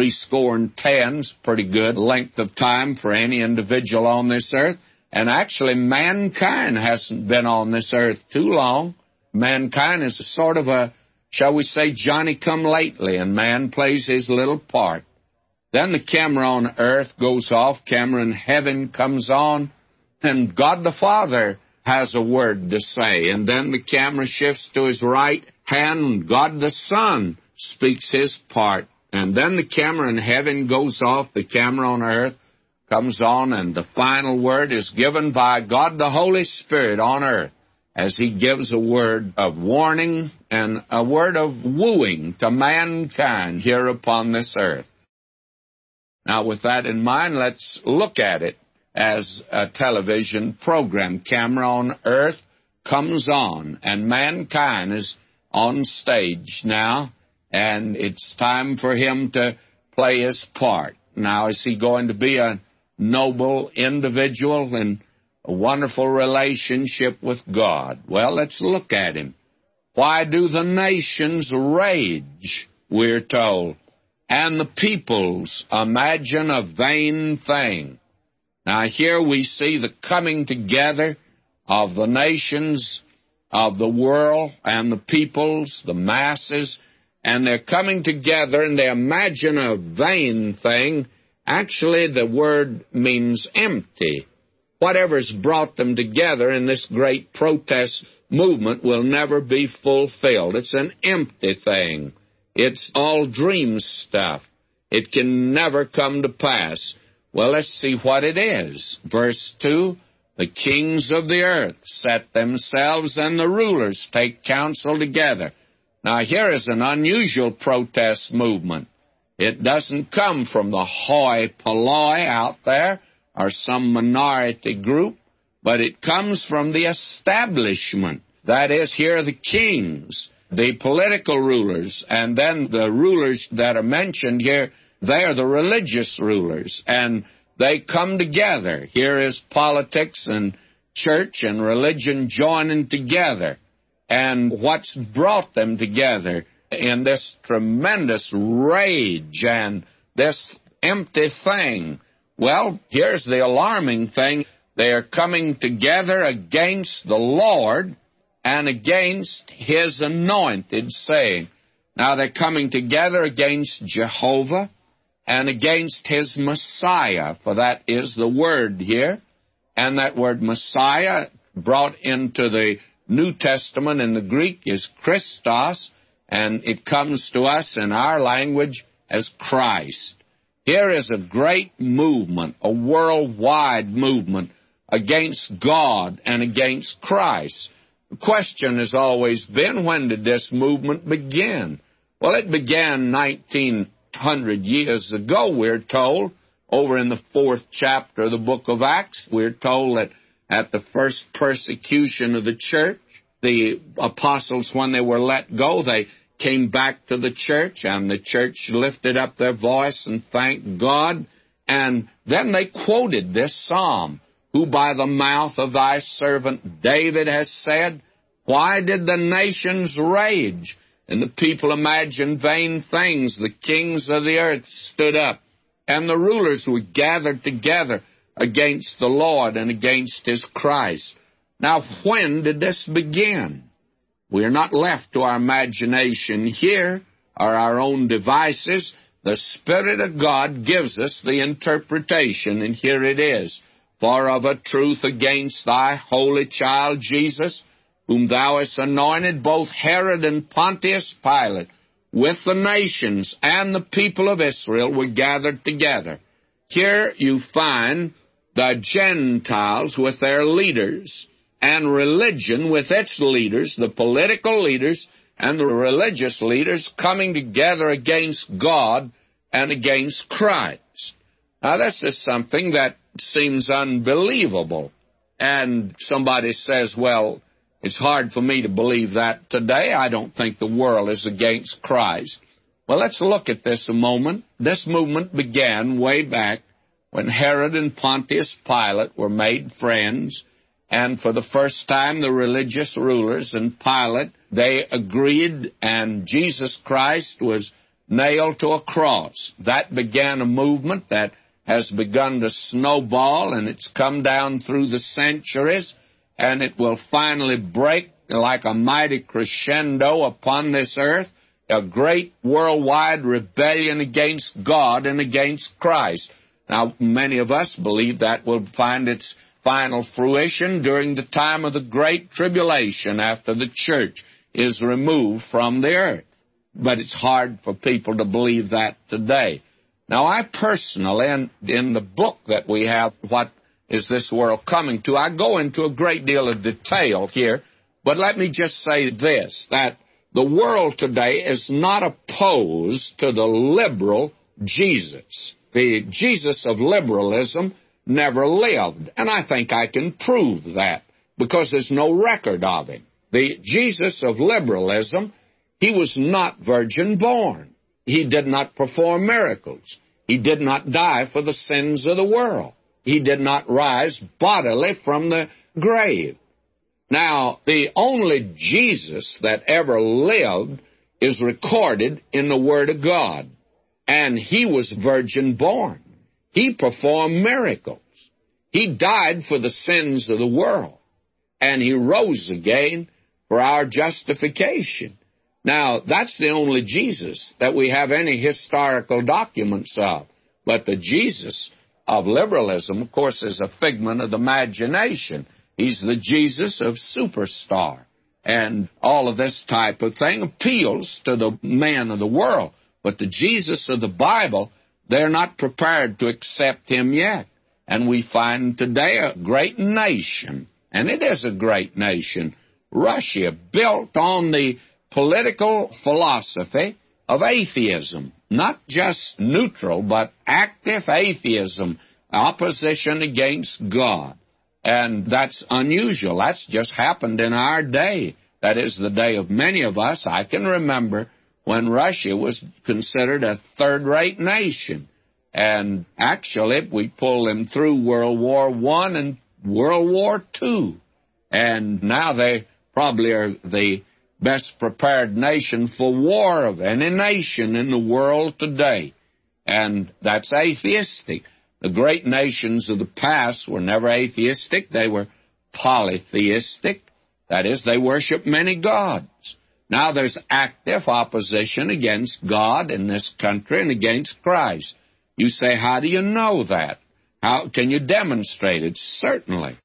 70 pretty good length of time for any individual on this earth. And actually, mankind hasn't been on this earth too long. Mankind is a sort of a, shall we say, Johnny-come-lately, and man plays his little part. Then the camera on earth goes off, camera in heaven comes on, and God the Father has a word to say. And then the camera shifts to His right hand, and God the Son speaks His part. And then the camera in heaven goes off, the camera on earth comes on, and the final word is given by God the Holy Spirit on earth as He gives a word of warning and a word of wooing to mankind here upon this earth. Now, with that in mind, let's look at it as a television program. Camera on earth comes on, and mankind is on stage now, and it's time for him to play his part. Now, is he going to be a noble individual in a wonderful relationship with God? Well, let's look at him. Why do the nations rage, we're told, and the peoples imagine a vain thing? Now, here we see the coming together of the nations of the world and the peoples, the masses, and they're coming together and they imagine a vain thing. Actually, the word means empty. Whatever's brought them together in this great protest movement will never be fulfilled. It's an empty thing. It's all dream stuff. It can never come to pass. Well, let's see what it is. Verse 2, the kings of the earth set themselves, and the rulers take counsel together. Now, here is an unusual protest movement. It doesn't come from the hoi polloi out there or some minority group, but it comes from the establishment. That is, here are the kings, the political rulers, and then the rulers that are mentioned here, they are the religious rulers, and they come together. Here is politics and church and religion joining together. And what's brought them together in this tremendous rage and this empty thing? Well, here's the alarming thing. They are coming together against the Lord and against His anointed, saying, now they're coming together against Jehovah and against His Messiah, for that is the word here. And that word Messiah, brought into the New Testament in the Greek, is Christos, and it comes to us in our language as Christ. Here is a great movement, a worldwide movement against God and against Christ. The question has always been, when did this movement begin? Well, it began 1900 years ago, we're told. Over in the 4th chapter of the book of Acts, we're told that at the first persecution of the church, the apostles, when they were let go, they came back to the church, and the church lifted up their voice and thanked God. And then they quoted this psalm, who by the mouth of thy servant David has said, why did the nations rage? And the people imagined vain things. The kings of the earth stood up, and the rulers were gathered together against the Lord and against His Christ. Now, when did this begin? We are not left to our imagination here or our own devices. The Spirit of God gives us the interpretation, and here it is. For of a truth against thy holy child Jesus, whom thou hast anointed, both Herod and Pontius Pilate, with the nations and the people of Israel, were gathered together. Here you find the Gentiles with their leaders, and religion with its leaders, the political leaders and the religious leaders, coming together against God and against Christ. Now, this is something that seems unbelievable. And somebody says, well, it's hard for me to believe that today. I don't think the world is against Christ. Well, let's look at this a moment. This movement began way back when Herod and Pontius Pilate were made friends. And for the first time, the religious rulers and Pilate, they agreed, and Jesus Christ was nailed to a cross. That began a movement that has begun to snowball, and it's come down through the centuries, and it will finally break like a mighty crescendo upon this earth, a great worldwide rebellion against God and against Christ. Now, many of us believe that will find its final fruition during the time of the Great Tribulation, after the church is removed from the earth. But it's hard for people to believe that today. Now, I personally, in the book that we have, What is This World Coming to?, I go into a great deal of detail here, but let me just say this, that the world today is not opposed to the liberal Jesus. The Jesus of liberalism never lived, and I think I can prove that, because there's no record of him. The Jesus of liberalism, he was not virgin born. He did not perform miracles. He did not die for the sins of the world. He did not rise bodily from the grave. Now, the only Jesus that ever lived is recorded in the Word of God, and he was virgin born. He performed miracles. He died for the sins of the world, and he rose again for our justification. Now, that's the only Jesus that we have any historical documents of. But the Jesus of liberalism, of course, is a figment of the imagination. He's the Jesus of superstar. And all of this type of thing appeals to the man of the world. But the Jesus of the Bible, they're not prepared to accept him yet. And we find today a great nation, and it is a great nation, Russia, built on the political philosophy of atheism, not just neutral, but active atheism, opposition against God. And that's unusual. That's just happened in our day. That is the day of many of us. I can remember when Russia was considered a third-rate nation. And actually, we pulled them through World War I and World War II. And now they probably are the best prepared nation for war of any nation in the world today. And that's atheistic. The great nations of the past were never atheistic. They were polytheistic. That is, they worship many gods. Now there's active opposition against God in this country and against Christ. You say, how do you know that? How can you demonstrate it? Certainly.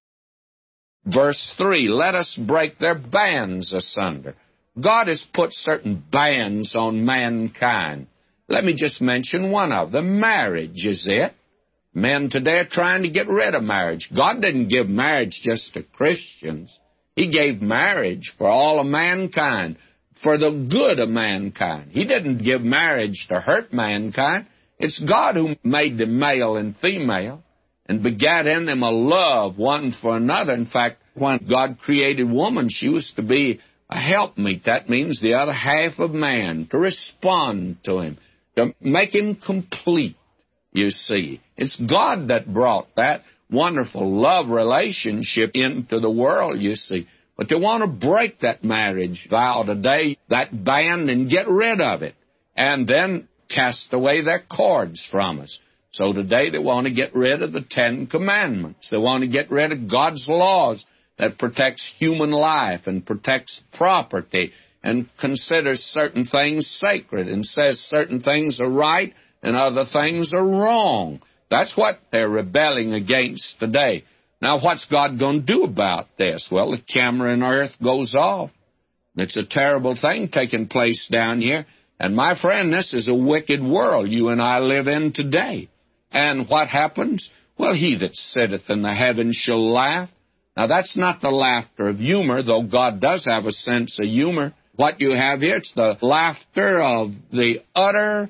Verse 3, let us break their bands asunder. God has put certain bands on mankind. Let me just mention one of them. Marriage is it. Men today are trying to get rid of marriage. God didn't give marriage just to Christians. He gave marriage for all of mankind, for the good of mankind. He didn't give marriage to hurt mankind. It's God who made them male and female and begat in them a love one for another. In fact, when God created woman, she was to be a helpmeet. That means the other half of man, to respond to him, to make him complete, you see. It's God that brought that wonderful love relationship into the world, you see. But they want to break that marriage vow today, that band, and get rid of it, and then cast away their cords from us. So today they want to get rid of the Ten Commandments. They want to get rid of God's laws that protects human life and protects property and considers certain things sacred and says certain things are right and other things are wrong. That's what they're rebelling against today. Now, what's God going to do about this? Well, the camera in earth goes off. It's a terrible thing taking place down here. And, my friend, this is a wicked world you and I live in today. And what happens? Well, he that sitteth in the heavens shall laugh. Now, that's not the laughter of humor, though God does have a sense of humor. What you have here, it's the laughter of the utter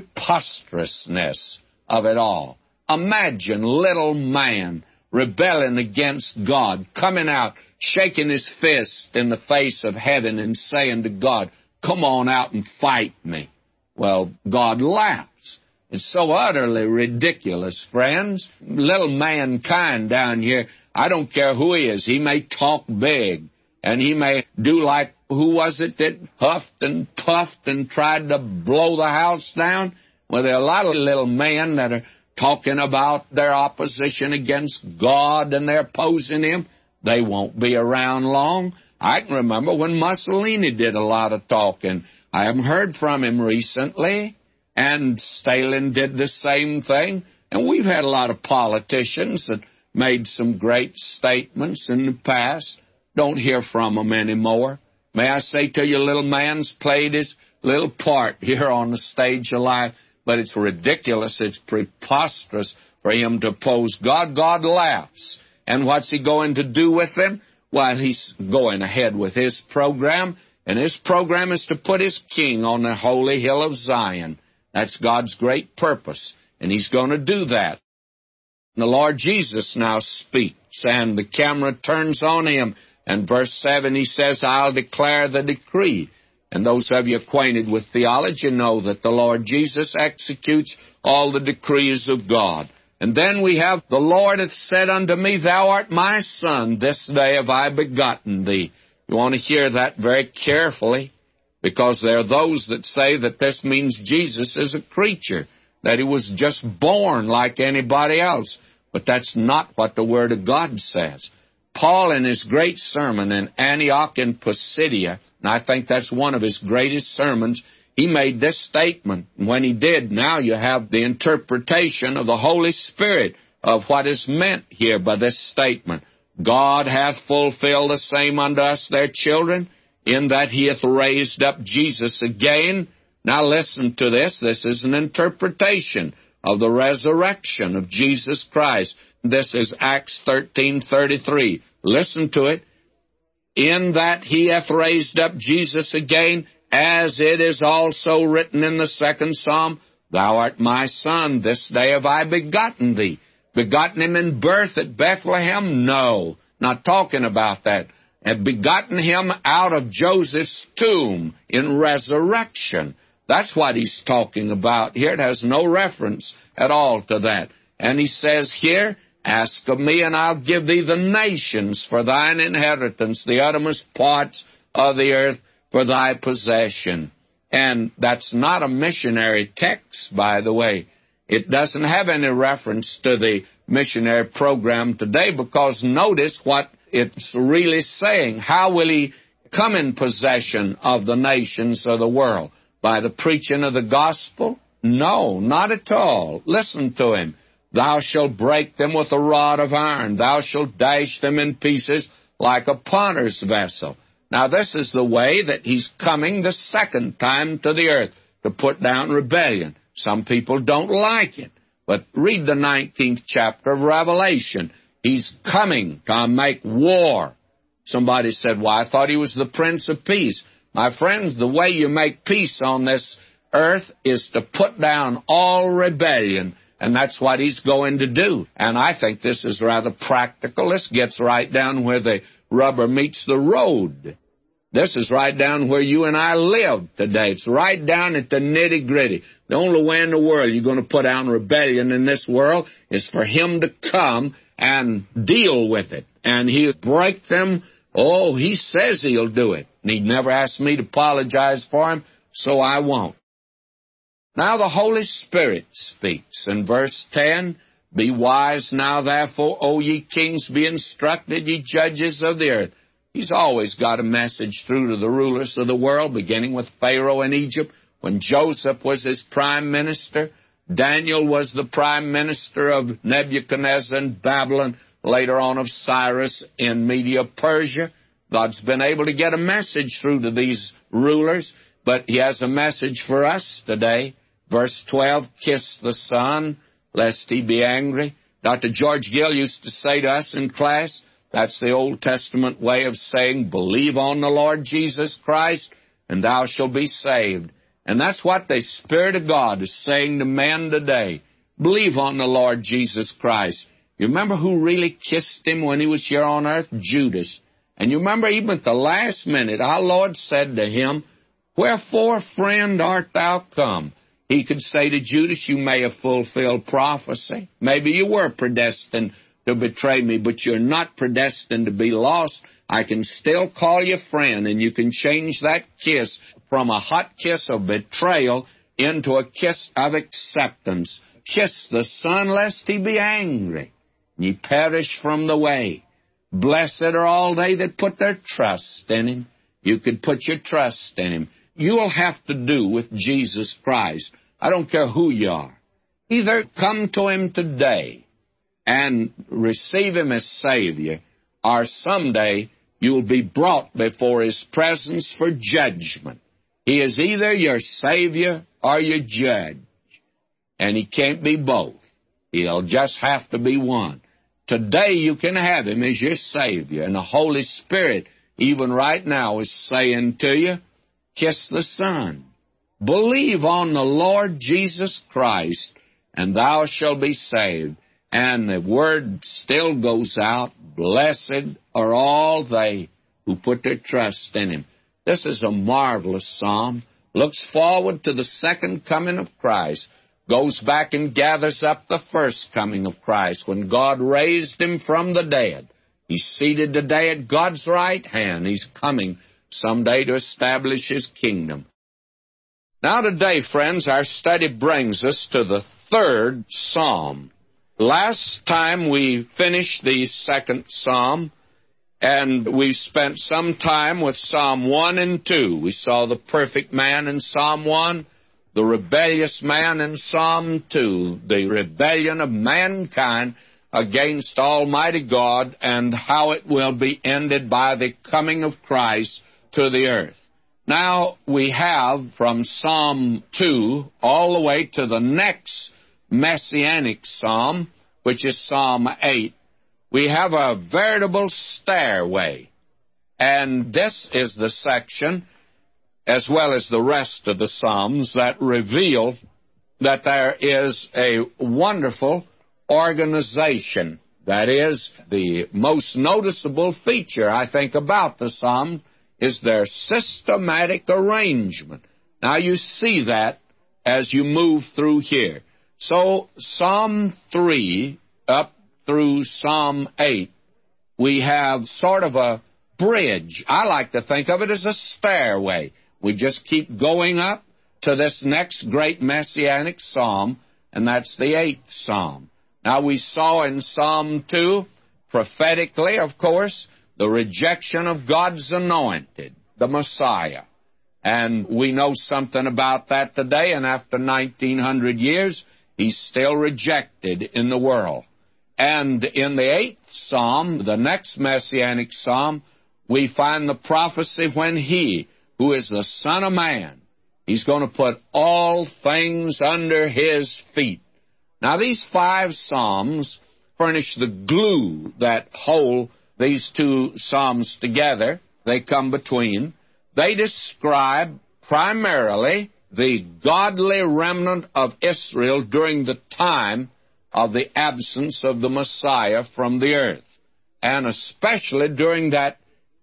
preposterousness of it all. Imagine little man rebelling against God, coming out, shaking his fist in the face of heaven and saying to God, come on out and fight me. Well, God laughs. It's so utterly ridiculous, friends. Little mankind down here, I don't care who he is. He may talk big, and he may do like, who was it that huffed and puffed and tried to blow the house down? Well, there are a lot of little men that are talking about their opposition against God, and they're opposing him. They won't be around long. I can remember when Mussolini did a lot of talking. I haven't heard from him recently, and Stalin did the same thing. And we've had a lot of politicians that made some great statements in the past. Don't hear from them anymore. May I say to you, little man's played his little part here on the stage of life, but it's ridiculous, it's preposterous for him to oppose God. God laughs. And what's he going to do with them? Well, he's going ahead with his program, and his program is to put his king on the holy hill of Zion. That's God's great purpose, and he's going to do that. The Lord Jesus now speaks, and the camera turns on him. And verse 7, he says, I'll declare the decree. And those of you acquainted with theology know that the Lord Jesus executes all the decrees of God. And then we have, the Lord hath said unto me, Thou art my son, this day have I begotten thee. You want to hear that very carefully, because there are those that say that this means Jesus is a creature, that he was just born like anybody else. But that's not what the Word of God says. Paul, in his great sermon in Antioch in Pisidia, and I think that's one of his greatest sermons, he made this statement. And when he did, now you have the interpretation of the Holy Spirit of what is meant here by this statement. God hath fulfilled the same unto us, their children, in that he hath raised up Jesus again. Now listen to this. This is an interpretation of the resurrection of Jesus Christ. This is Acts 13:33. Listen to it. In that he hath raised up Jesus again, as it is also written in the second psalm, Thou art my son, this day have I begotten thee. Begotten him in birth at Bethlehem? No, not talking about that. Have begotten him out of Joseph's tomb in resurrection. That's what he's talking about here. It has no reference at all to that. And he says here, Ask of me, and I'll give thee the nations for thine inheritance, the uttermost parts of the earth for thy possession. And that's not a missionary text, by the way. It doesn't have any reference to the missionary program today, because notice what it's really saying. How will he come in possession of the nations of the world? By the preaching of the gospel? No, not at all. Listen to him. Thou shalt break them with a rod of iron. Thou shalt dash them in pieces like a potter's vessel. Now, this is the way that he's coming the second time to the earth, to put down rebellion. Some people don't like it, but read the 19th chapter of Revelation. He's coming to make war. Somebody said, well, I thought he was the Prince of Peace. My friends, the way you make peace on this earth is to put down all rebellion, and that's what he's going to do. And I think this is rather practical. This gets right down where the rubber meets the road. This is right down where you and I live today. It's right down at the nitty-gritty. The only way in the world you're going to put down rebellion in this world is for him to come and deal with it. And he'll break them. Oh, he says he'll do it. And he never asked me to apologize for him, so I won't. Now the Holy Spirit speaks in verse 10, Be wise now, therefore, O ye kings, be instructed, ye judges of the earth. He's always got a message through to the rulers of the world, beginning with Pharaoh in Egypt, when Joseph was his prime minister. Daniel was the prime minister of Nebuchadnezzar in Babylon, later on of Cyrus in Media Persia. God's been able to get a message through to these rulers, but he has a message for us today. Verse 12, Kiss the Son, lest he be angry. Dr. George Gill used to say to us in class, that's the Old Testament way of saying, believe on the Lord Jesus Christ, and thou shalt be saved. And that's what the Spirit of God is saying to men today. Believe on the Lord Jesus Christ. You remember who really kissed him when he was here on earth? Judas. And you remember even at the last minute, our Lord said to him, Wherefore, friend, art thou come? He could say to Judas, you may have fulfilled prophecy. Maybe you were predestined to betray me, but you're not predestined to be lost. I can still call you friend, and you can change that kiss from a hot kiss of betrayal into a kiss of acceptance. Kiss the Son, lest he be angry. Ye perish from the way. Blessed are all they that put their trust in him. You could put your trust in him. You'll have to do with Jesus Christ. I don't care who you are. Either come to him today and receive him as Savior, or someday you'll be brought before his presence for judgment. He is either your Savior or your judge, and he can't be both. He'll just have to be one. Today you can have him as your Savior, and the Holy Spirit, even right now, is saying to you, kiss the Son. Believe on the Lord Jesus Christ, and thou shalt be saved. And the word still goes out, blessed are all they who put their trust in him. This is a marvelous psalm. Looks forward to the second coming of Christ. Goes back and gathers up the first coming of Christ, when God raised him from the dead. He's seated today at God's right hand. He's coming someday to establish his kingdom. Now today, friends, our study brings us to the third psalm. Last time we finished the second psalm, and we spent some time with Psalm 1 and 2. We saw the perfect man in Psalm 1, the rebellious man in Psalm 2, the rebellion of mankind against Almighty God, and how it will be ended by the coming of Christ to the earth. Now we have from Psalm 2 all the way to the next Messianic psalm, which is Psalm 8, we have a veritable stairway. And this is the section as well as the rest of the Psalms, that reveal that there is a wonderful organization. That is, the most noticeable feature, I think, about the Psalms is their systematic arrangement. Now, you see that as you move through here. So, Psalm 3 up through Psalm 8, we have sort of a bridge. I like to think of it as a stairway. We just keep going up to this next great messianic psalm, and that's the 8th Psalm. Now, we saw in Psalm 2, prophetically, of course, the rejection of God's anointed, the Messiah. And we know something about that today, and after 1900 years, he's still rejected in the world. And in the 8th Psalm, the next messianic psalm, we find the prophecy when he, who is the Son of Man, he's going to put all things under his feet. Now, these 5 psalms furnish the glue that hold these 2 psalms together. They come between. They describe primarily the godly remnant of Israel during the time of the absence of the Messiah from the earth, and especially during that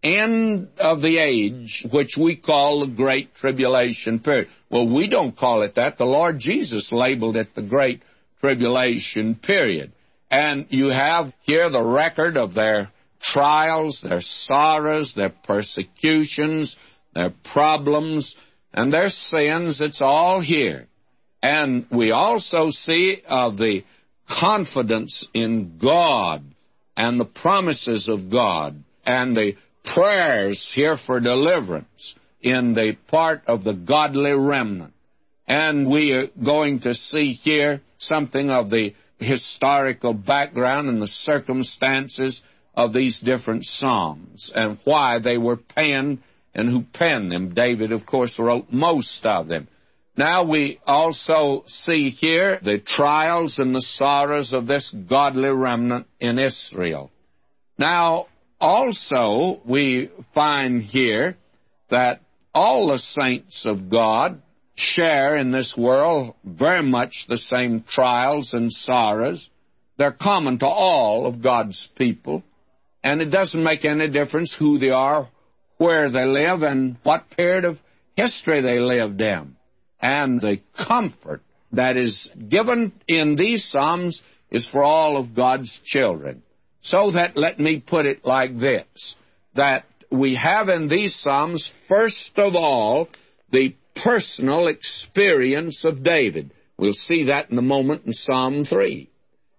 end of the age, which we call the Great Tribulation period. Well, we don't call it that. The Lord Jesus labeled it the Great Tribulation period. And you have here the record of their trials, their sorrows, their persecutions, their problems, and their sins. It's all here. And we also see of the confidence in God and the promises of God and the prayers here for deliverance in the part of the godly remnant. And we are going to see here something of the historical background and the circumstances of these different psalms and why they were penned and who penned them. David, of course, wrote most of them. Now we also see here the trials and the sorrows of this godly remnant in Israel. Now, also, we find here that all the saints of God share in this world very much the same trials and sorrows. They're common to all of God's people, and it doesn't make any difference who they are, where they live, and what period of history they lived in. And the comfort that is given in these Psalms is for all of God's children. So that, let me put it like this, that we have in these Psalms, first of all, the personal experience of David. We'll see that in a moment in Psalm 3.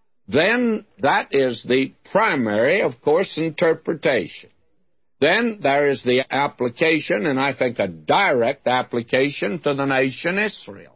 Then, that is the primary, of course, interpretation. Then there is the application, and I think a direct application to the nation Israel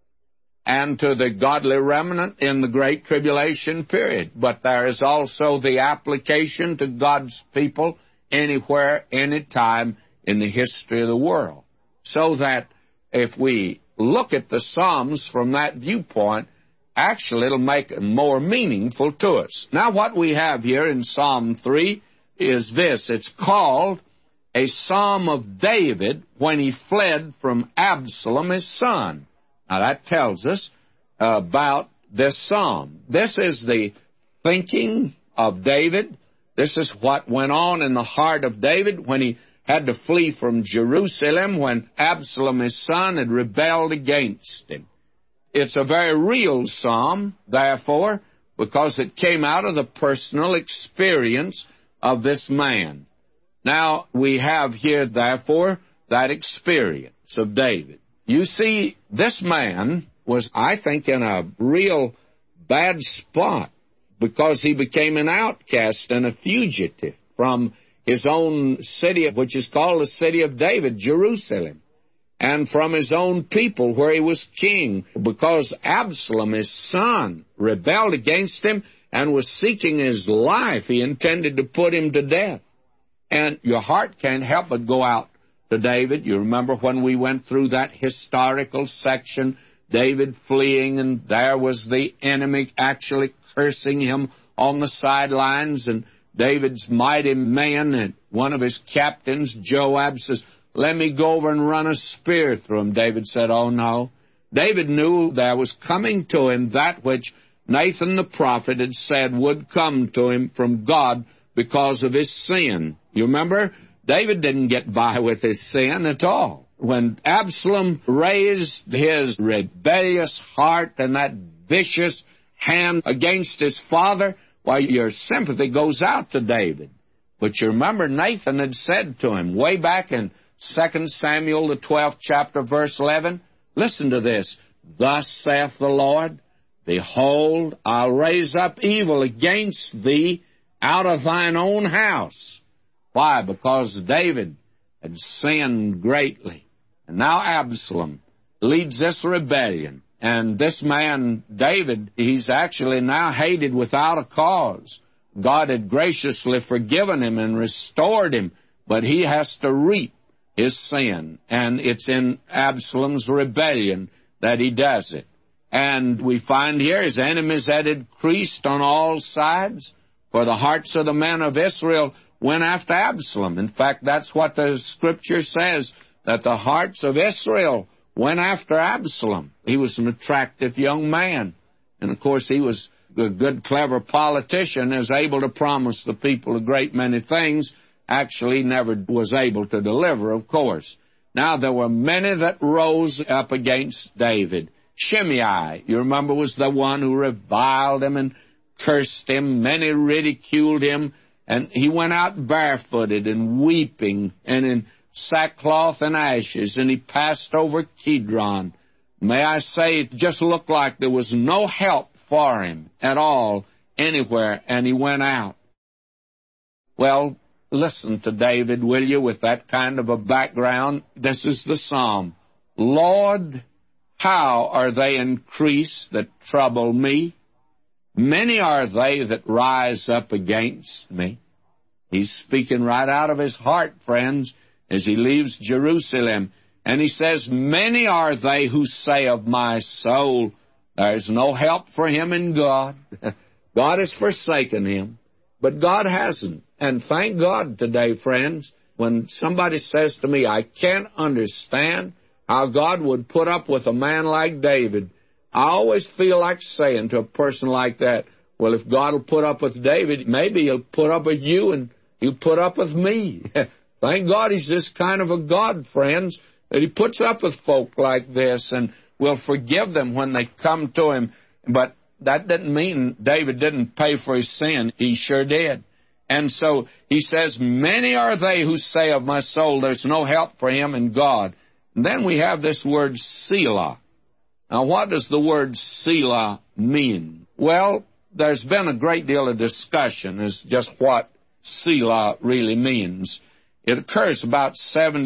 and to the godly remnant in the Great Tribulation period. But there is also the application to God's people anywhere, anytime in the history of the world. So that if we look at the Psalms from that viewpoint, actually it'll make it more meaningful to us. Now what we have here in Psalm 3 is this. It's called a Psalm of David when he fled from Absalom, his son. Now that tells us about this psalm. This is the thinking of David. This is what went on in the heart of David when he had to flee from Jerusalem when Absalom, his son, had rebelled against him. It's a very real psalm, therefore, because it came out of the personal experience of this man. Now, we have here, therefore, that experience of David. You see, this man was, I think, in a real bad spot because he became an outcast and a fugitive from his own city, which is called the city of David, Jerusalem, and from his own people where he was king, because Absalom, his son, rebelled against him and was seeking his life. He intended to put him to death. And your heart can't help but go out to David. You remember when we went through that historical section, David fleeing, and there was the enemy actually cursing him on the sidelines, and David's mighty man and one of his captains, Joab, says, let me go over and run a spear through him. David said, oh, no. David knew there was coming to him that which Nathan the prophet had said would come to him from God because of his sin. You remember? David didn't get by with his sin at all. When Absalom raised his rebellious heart and that vicious hand against his father, why, your sympathy goes out to David. But you remember Nathan had said to him way back in 2 Samuel, the 12th chapter, verse 11, listen to this, thus saith the Lord, behold, I'll raise up evil against thee out of thine own house. Why? Because David had sinned greatly. And now Absalom leads this rebellion. And this man, David, he's actually now hated without a cause. God had graciously forgiven him and restored him, but he has to reap his sin. And it's in Absalom's rebellion that he does it. And we find here his enemies had increased on all sides, for the hearts of the men of Israel went after Absalom. In fact, that's what the Scripture says, that the hearts of Israel went after Absalom. He was an attractive young man. And, of course, he was a good, clever politician, is able to promise the people a great many things, actually never was able to deliver, of course. Now, there were many that rose up against David. Shimei, you remember, was the one who reviled him and cursed him. Many ridiculed him, and he went out barefooted and weeping and in sackcloth and ashes, and he passed over Kidron. May I say, it just looked like there was no help for him at all anywhere, and he went out. Well, listen to David, will you, with that kind of a background. This is the psalm. Lord, how are they increased that trouble me? Many are they that rise up against me. He's speaking right out of his heart, friends, as he leaves Jerusalem. And he says, many are they who say of my soul, there's no help for him in God. God has forsaken him, but God hasn't. And thank God today, friends, when somebody says to me, I can't understand how God would put up with a man like David, I always feel like saying to a person like that, well, if God will put up with David, maybe he'll put up with you and he'll put up with me. Thank God he's this kind of a God, friends, that he puts up with folk like this and will forgive them when they come to him. But that didn't mean David didn't pay for his sin. He sure did. And so he says, many are they who say of my soul, there's no help for him in God. And then we have this word Selah. Now, what does the word Selah mean? Well, there's been a great deal of discussion as just what Selah really means. It occurs about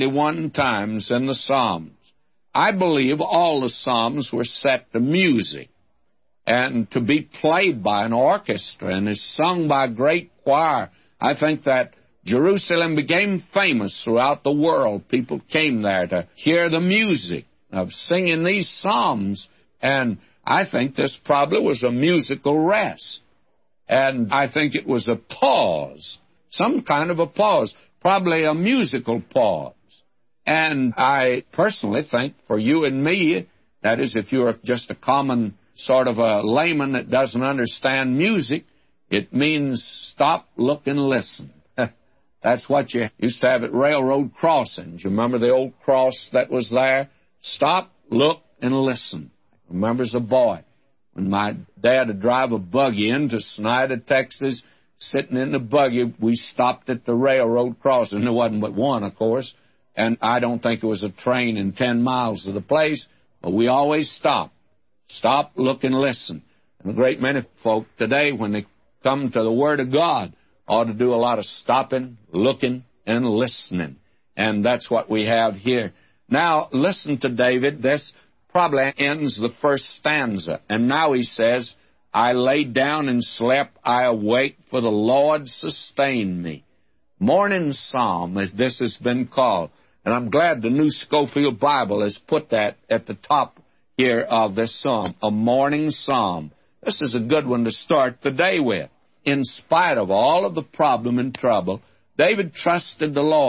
71 times in the Psalms. I believe all the Psalms were set to music and to be played by an orchestra and is sung by a great choir. I think that Jerusalem became famous throughout the world. People came there to hear the music of singing these psalms, and I think this probably was a musical rest. And I think it was a pause, some kind of a pause, probably a musical pause. And I personally think for you and me, that is, if you're just a common sort of a layman that doesn't understand music, it means stop, look, and listen. That's what you used to have at railroad crossings. You remember the old cross that was there? Stop, look, and listen. I remember as a boy, when my dad would drive a buggy into Snyder, Texas, sitting in the buggy, we stopped at the railroad crossing. There wasn't but one, of course, and I don't think there was a train in 10 miles of the place, but we always stopped. Stop, look, and listen. And a great many folk today, when they come to the Word of God, ought to do a lot of stopping, looking, and listening. And that's what we have here. Now, listen to David. This probably ends the first stanza. And now he says, I lay down and slept, I awake, for the Lord sustained me. Morning Psalm, as this has been called. And I'm glad the New Schofield Bible has put that at the top here of this psalm, a morning psalm. This is a good one to start the day with. In spite of all of the problem and trouble, David trusted the Lord.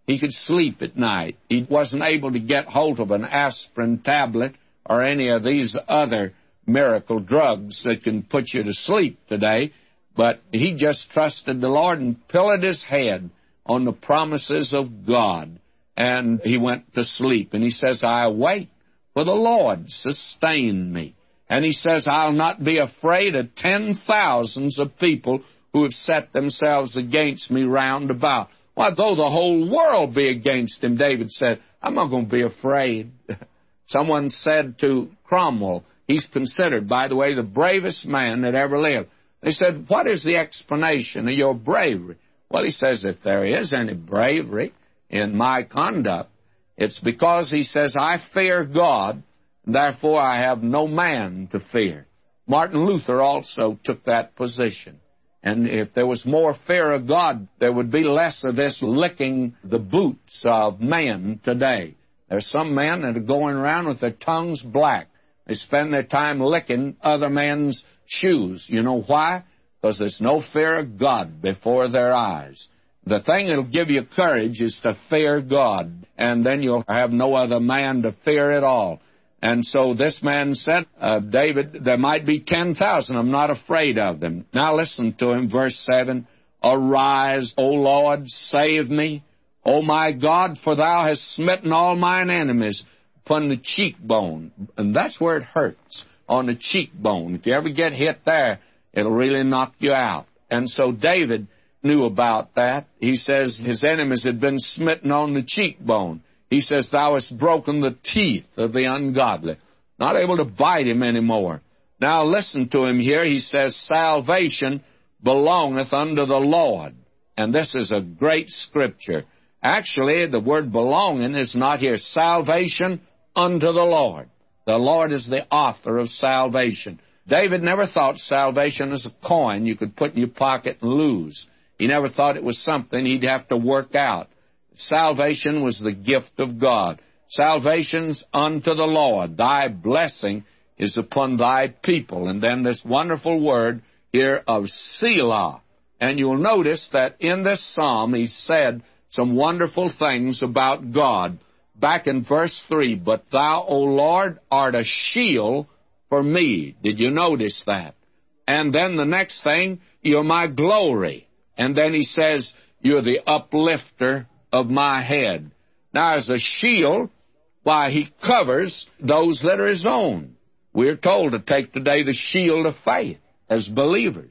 He could sleep at night. He wasn't able to get hold of an aspirin tablet or any of these other miracle drugs that can put you to sleep today. But he just trusted the Lord and pillowed his head on the promises of God. And he went to sleep. And he says, I await, for the Lord sustained me. And he says, I'll not be afraid of 10,000s of people who have set themselves against me round about. Why, though the whole world be against him, David said, I'm not going to be afraid. Someone said to Cromwell, he's considered, by the way, the bravest man that ever lived. They said, what is the explanation of your bravery? Well, he says, if there is any bravery in my conduct, it's because, he says, I fear God, and therefore I have no man to fear. Martin Luther also took that position. And if there was more fear of God, there would be less of this licking the boots of men today. There's some men that are going around with their tongues black. They spend their time licking other men's shoes. You know why? Because there's no fear of God before their eyes. The thing that'll give you courage is to fear God, and then you'll have no other man to fear at all. And so this man said, David, there might be 10,000. I'm not afraid of them. Now listen to him, verse 7. Arise, O Lord, save me. O my God, for thou hast smitten all mine enemies upon the cheekbone. And that's where it hurts, on the cheekbone. If you ever get hit there, it'll really knock you out. And so David knew about that. He says his enemies had been smitten on the cheekbone. He says, thou hast broken the teeth of the ungodly. Not able to bite him anymore. Now listen to him here. He says, salvation belongeth unto the Lord. And this is a great scripture. Actually, the word belonging is not here. Salvation unto the Lord. The Lord is the author of salvation. David never thought salvation was a coin you could put in your pocket and lose. He never thought it was something he'd have to work out. Salvation was the gift of God. Salvation's unto the Lord. Thy blessing is upon thy people. And then this wonderful word here of Selah. And you'll notice that in this psalm he said some wonderful things about God. Back in verse 3, but thou, O Lord, art a shield for me. Did you notice that? And then the next thing, you're my glory. And then he says, you're the uplifter of my head. Now, as a shield, why, he covers those that are his own. We're told to take today the shield of faith as believers.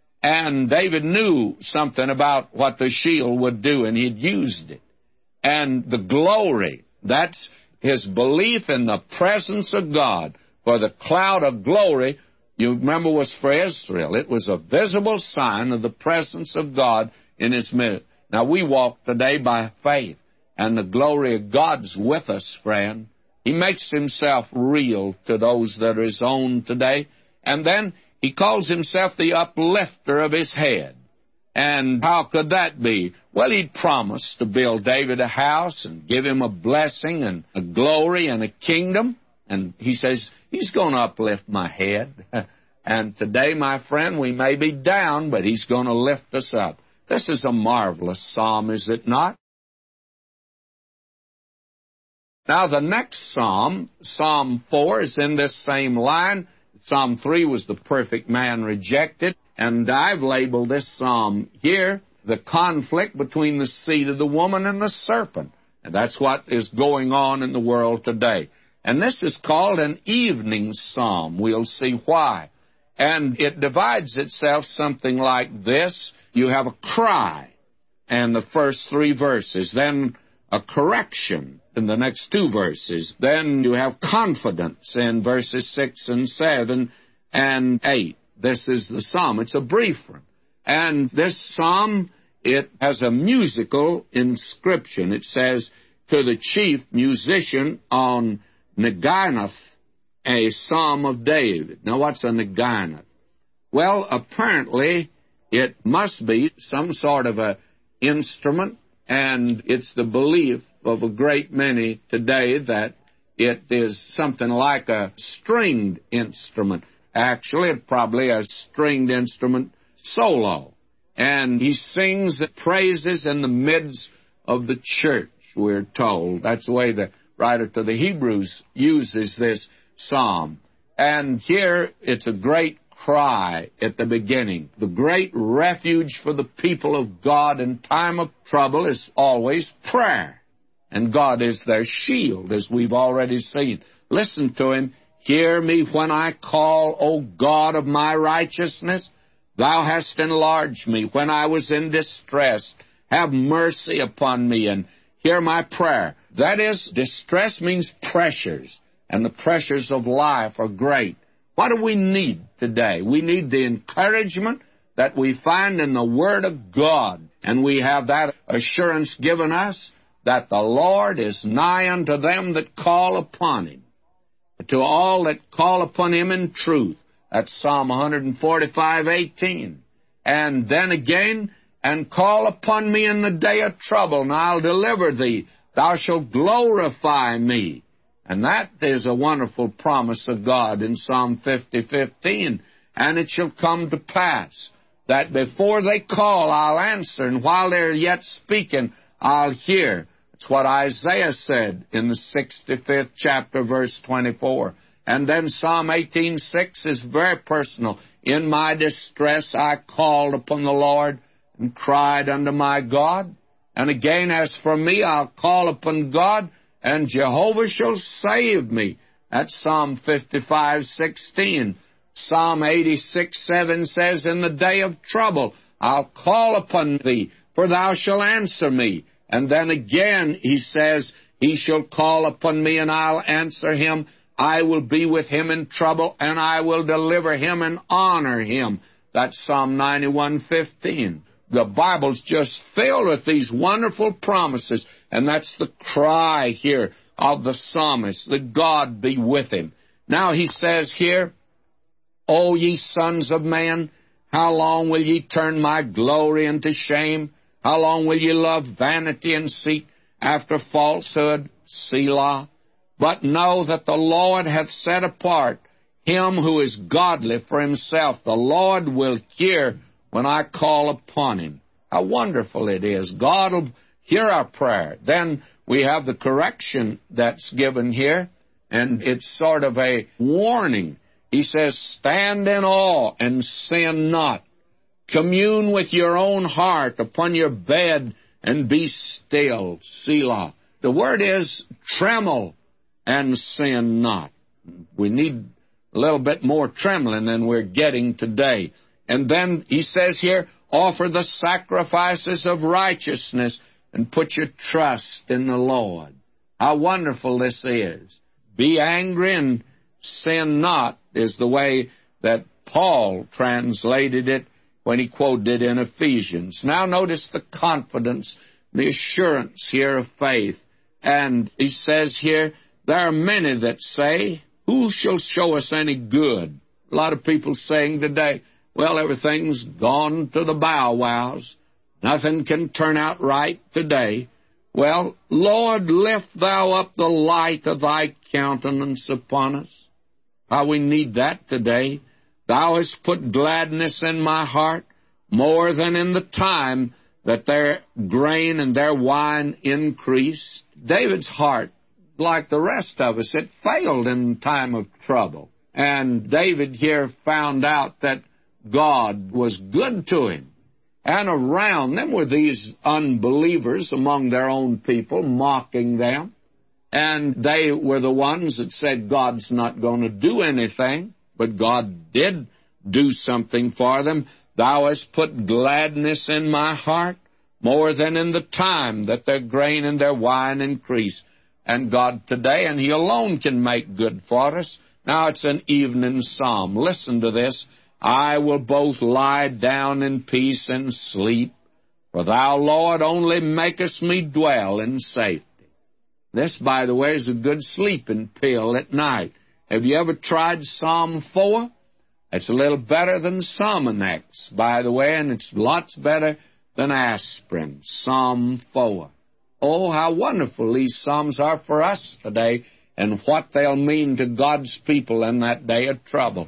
And David knew something about what the shield would do, and he'd used it. And the glory, that's his belief in the presence of God. For the cloud of glory, you remember, was for Israel. It was a visible sign of the presence of God in his midst. Now, we walk today by faith, and the glory of God's with us, friend. He makes himself real to those that are his own today. And then he calls himself the uplifter of his head. And how could that be? Well, he'd promised to build David a house and give him a blessing and a glory and a kingdom. And he says, he's going to uplift my head. And today, my friend, we may be down, but he's going to lift us up. This is a marvelous psalm, is it not? Now, the next psalm, Psalm 4, is in this same line. Psalm 3 was the perfect man rejected. And I've labeled this psalm here, the conflict between the seed of the woman and the serpent. And that's what is going on in the world today. And this is called an evening psalm. We'll see why. And it divides itself something like this. You have a cry in the first 3 verses, then a correction in the next 2 verses. Then you have confidence in verses 6 and 7 and 8. This is the psalm. It's a brief one. And this psalm, it has a musical inscription. It says, to the chief musician on Neginoth, a psalm of David. Now, what's a Neginoth? Well, apparently, it must be some sort of an instrument, and it's the belief of a great many today that it is something like a stringed instrument. Actually, it's probably a stringed instrument solo. And he sings praises in the midst of the church, we're told. That's the way the writer to the Hebrews uses this psalm. And here it's a great cry at the beginning. The great refuge for the people of God in time of trouble is always prayer. And God is their shield, as we've already seen. Listen to him. Hear me when I call, O God of my righteousness. Thou hast enlarged me when I was in distress. Have mercy upon me and hear my prayer. That is, distress means pressures, and the pressures of life are great. What do we need today? We need the encouragement that we find in the Word of God, and we have that assurance given us that the Lord is nigh unto them that call upon him, to all that call upon him in truth. That's Psalm 145:18. And then again, and call upon me in the day of trouble, and I'll deliver thee. Thou shalt glorify me. And that is a wonderful promise of God in Psalm 50:15. And it shall come to pass that before they call, I'll answer, and while they're yet speaking, I'll hear. It's what Isaiah said in the 65th chapter, verse 24. And then Psalm 18:6 is very personal. In my distress I called upon the Lord and cried unto my God. And again, as for me, I'll call upon God, and Jehovah shall save me. That's Psalm 55:16. Psalm 86:7 says, in the day of trouble I'll call upon thee, for thou shalt answer me. And then again he says, he shall call upon me, and I'll answer him. I will be with him in trouble, and I will deliver him and honor him. That's Psalm 91:15. The Bible's just filled with these wonderful promises, and that's the cry here of the psalmist, that God be with him. Now he says here, O ye sons of men, how long will ye turn my glory into shame? How long will ye love vanity and seek after falsehood? Selah. But know that the Lord hath set apart him who is godly for himself. The Lord will hear when I call upon him. How wonderful it is. God will hear our prayer. Then we have the correction that's given here, and it's sort of a warning. He says, stand in awe and sin not. Commune with your own heart upon your bed and be still. Selah. The word is tremble and sin not. We need a little bit more trembling than we're getting today. And then he says here, offer the sacrifices of righteousness and put your trust in the Lord. How wonderful this is. Be angry and sin not is the way that Paul translated it when he quoted it in Ephesians. Now notice the confidence, the assurance here of faith. And he says here, there are many that say, who shall show us any good? A lot of people saying today, well, everything's gone to the bow-wows. Nothing can turn out right today. Well, Lord, lift thou up the light of thy countenance upon us. How we need that today. Thou hast put gladness in my heart more than in the time that their grain and their wine increased. David's heart, like the rest of us, it failed in time of trouble. And David here found out that God was good to him. And around them were these unbelievers among their own people, mocking them. And they were the ones that said God's not going to do anything. But God did do something for them. Thou hast put gladness in my heart more than in the time that their grain and their wine increase. And God today, and he alone can make good for us. Now it's an evening psalm. Listen to this. I will both lie down in peace and sleep, for thou, Lord, only makest me dwell in safety. This, by the way, is a good sleeping pill at night. Have you ever tried Psalm 4? It's a little better than Somanex, by the way, and it's lots better than aspirin. Psalm 4. Oh, how wonderful these Psalms are for us today, and what they'll mean to God's people in that day of trouble.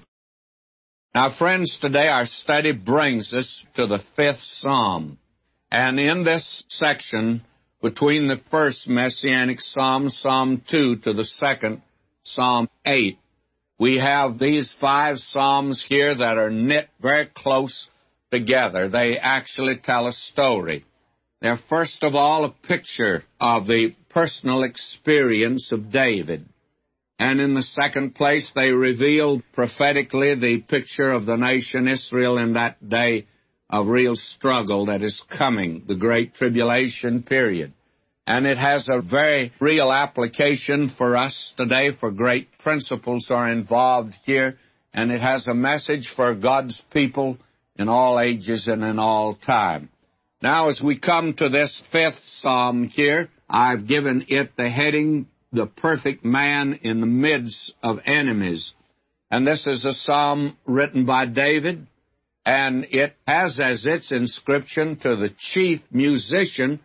Now, friends, today our study brings us to the 5th Psalm. And in this section, between the first Messianic Psalm, Psalm 2, to the second, Psalm 8. We have these 5 Psalms here that are knit very close together. They actually tell a story. They're first of all a picture of the personal experience of David. And in the second place, they reveal prophetically the picture of the nation Israel in that day of real struggle that is coming, the Great Tribulation period. And it has a very real application for us today, for great principles are involved here, and it has a message for God's people in all ages and in all time. Now, as we come to this 5th Psalm here, I've given it the heading, The Perfect Man in the Midst of Enemies. And this is a psalm written by David, and it has as its inscription to the chief musician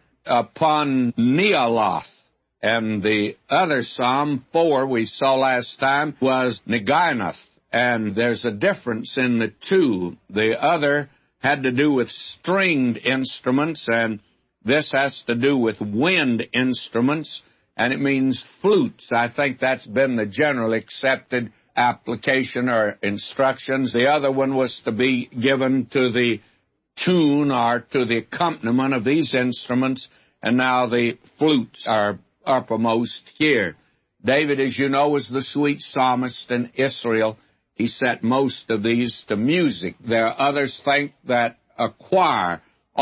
upon Nealoth. And the other Psalm 4 we saw last time was Neginoth. And there's a difference in the two. The other had to do with stringed instruments, and this has to do with wind instruments, and it means flutes. I think that's been the generally accepted application or instructions. The other one was to be given to the tune or to the accompaniment of these instruments, and now the flutes are uppermost here. David, as you know, was the sweet psalmist in Israel. He set most of these to music. There are others think that a choir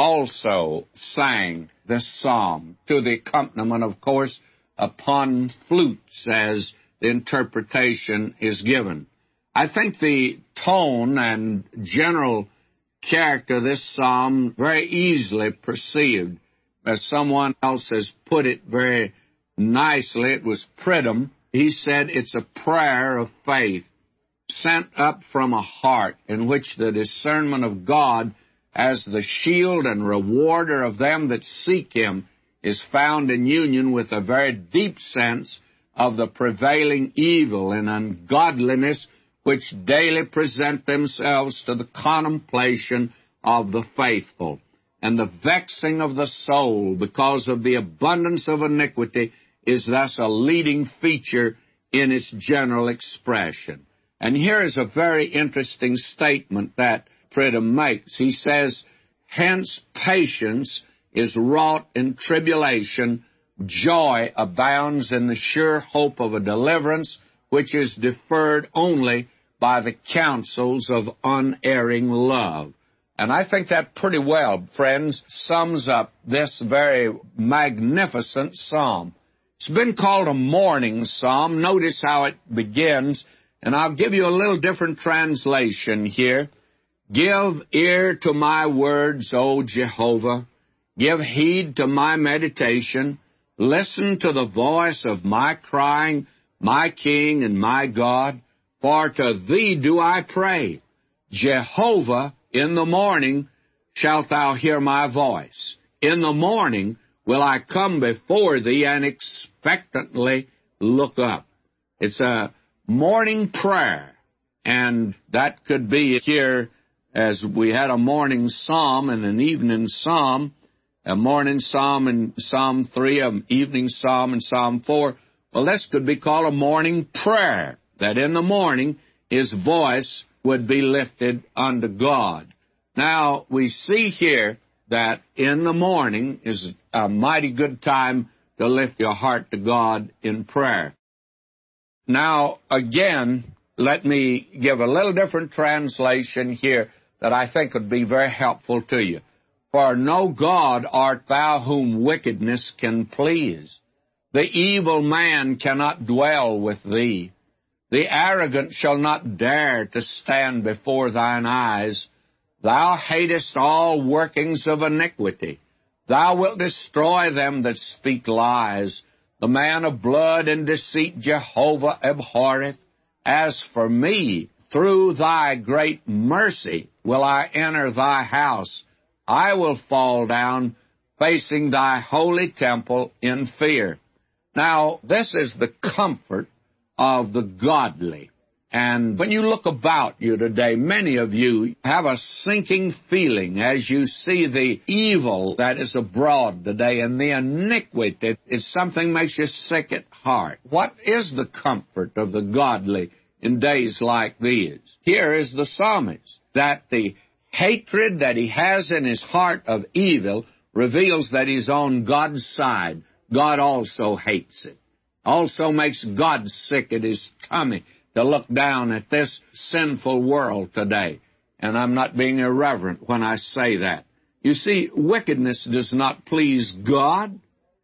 also sang this psalm to the accompaniment, of course, upon flutes as the interpretation is given. I think the tone and general character of this psalm very easily perceived. As someone else has put it very nicely, it was Pridham. He said it's a prayer of faith sent up from a heart in which the discernment of God as the shield and rewarder of them that seek Him is found in union with a very deep sense of the prevailing evil and ungodliness which daily present themselves to the contemplation of the faithful. And the vexing of the soul because of the abundance of iniquity is thus a leading feature in its general expression. And here is a very interesting statement that Pridham makes. He says, hence patience is wrought in tribulation, joy abounds in the sure hope of a deliverance, which is deferred only by the counsels of unerring love. And I think that pretty well, friends, sums up this very magnificent psalm. It's been called a mourning psalm. Notice how it begins, and I'll give you a little different translation here. Give ear to my words, O Jehovah. Give heed to my meditation. Listen to the voice of my crying, my King and my God. For to thee do I pray. Jehovah, in the morning shalt thou hear my voice. In the morning will I come before thee and expectantly look up. It's a morning prayer, and that could be here as we had a morning psalm and an evening psalm, a morning psalm in Psalm 3, an evening psalm in Psalm 4. Well, this could be called a morning prayer, that in the morning his voice would be lifted unto God. Now, we see here that in the morning is a mighty good time to lift your heart to God in prayer. Now, again, let me give a little different translation here that I think would be very helpful to you. For no God art thou whom wickedness can please. The evil man cannot dwell with thee. The arrogant shall not dare to stand before thine eyes. Thou hatest all workings of iniquity. Thou wilt destroy them that speak lies. The man of blood and deceit Jehovah abhorreth. As for me, through thy great mercy will I enter thy house. I will fall down, facing thy holy temple in fear. Now, this is the comfort of the godly. And when you look about you today, many of you have a sinking feeling as you see the evil that is abroad today, and the iniquity. It's something makes you sick at heart. What is the comfort of the godly in days like these? Here is the psalmist, that the hatred that he has in his heart of evil reveals that he's on God's side. God also hates it. Also makes God sick at his tummy to look down at this sinful world today. And I'm not being irreverent when I say that. You see, wickedness does not please God,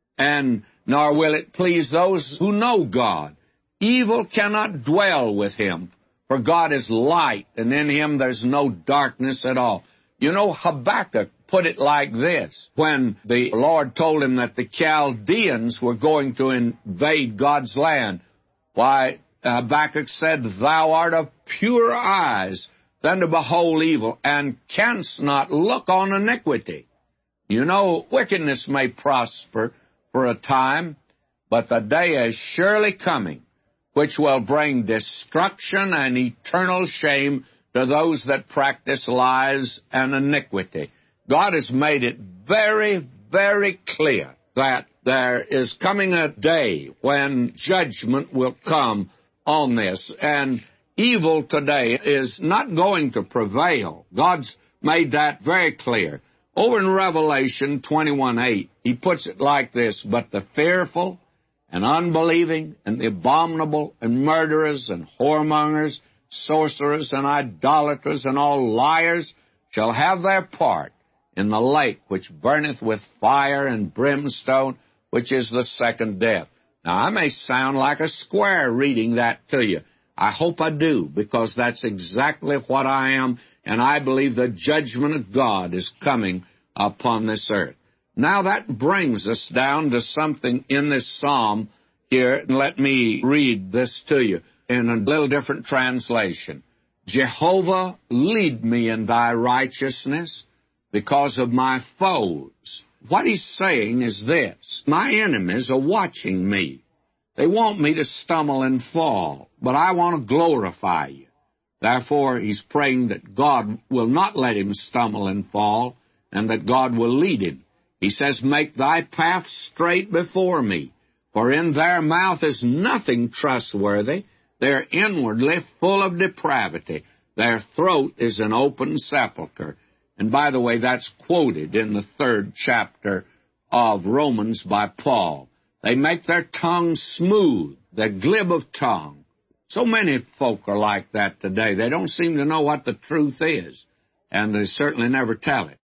and nor will it please those who know God. Evil cannot dwell with him, for God is light, and in him there's no darkness at all. You know, Habakkuk put it like this, when the Lord told him that the Chaldeans were going to invade God's land. Why, Habakkuk said, "Thou art of purer eyes than to behold evil, and canst not look on iniquity." You know, wickedness may prosper for a time, but the day is surely coming, which will bring destruction and eternal shame to those that practice lies and iniquity. God has made it very, very clear that there is coming a day when judgment will come on this, and evil today is not going to prevail. God's made that very clear. Over in Revelation 21:8, he puts it like this, "But the fearful and unbelieving and the abominable and murderers and whoremongers, sorcerers and idolaters and all liars shall have their part in the lake which burneth with fire and brimstone, which is the second death." Now, I may sound like a square reading that to you. I hope I do, because that's exactly what I am, and I believe the judgment of God is coming upon this earth. Now, that brings us down to something in this psalm here. Let me read this to you in a little different translation. "Jehovah, lead me in thy righteousness because of my foes." What he's saying is this: my enemies are watching me. They want me to stumble and fall, but I want to glorify you. Therefore, he's praying that God will not let him stumble and fall, and that God will lead him. He says, "Make thy path straight before me, for in their mouth is nothing trustworthy. They're inwardly full of depravity. Their throat is an open sepulchre." And by the way, that's quoted in the 3rd chapter of Romans by Paul. They make their tongue smooth. They're glib of tongue. So many folk are like that today. They don't seem to know what the truth is, and they certainly never tell it.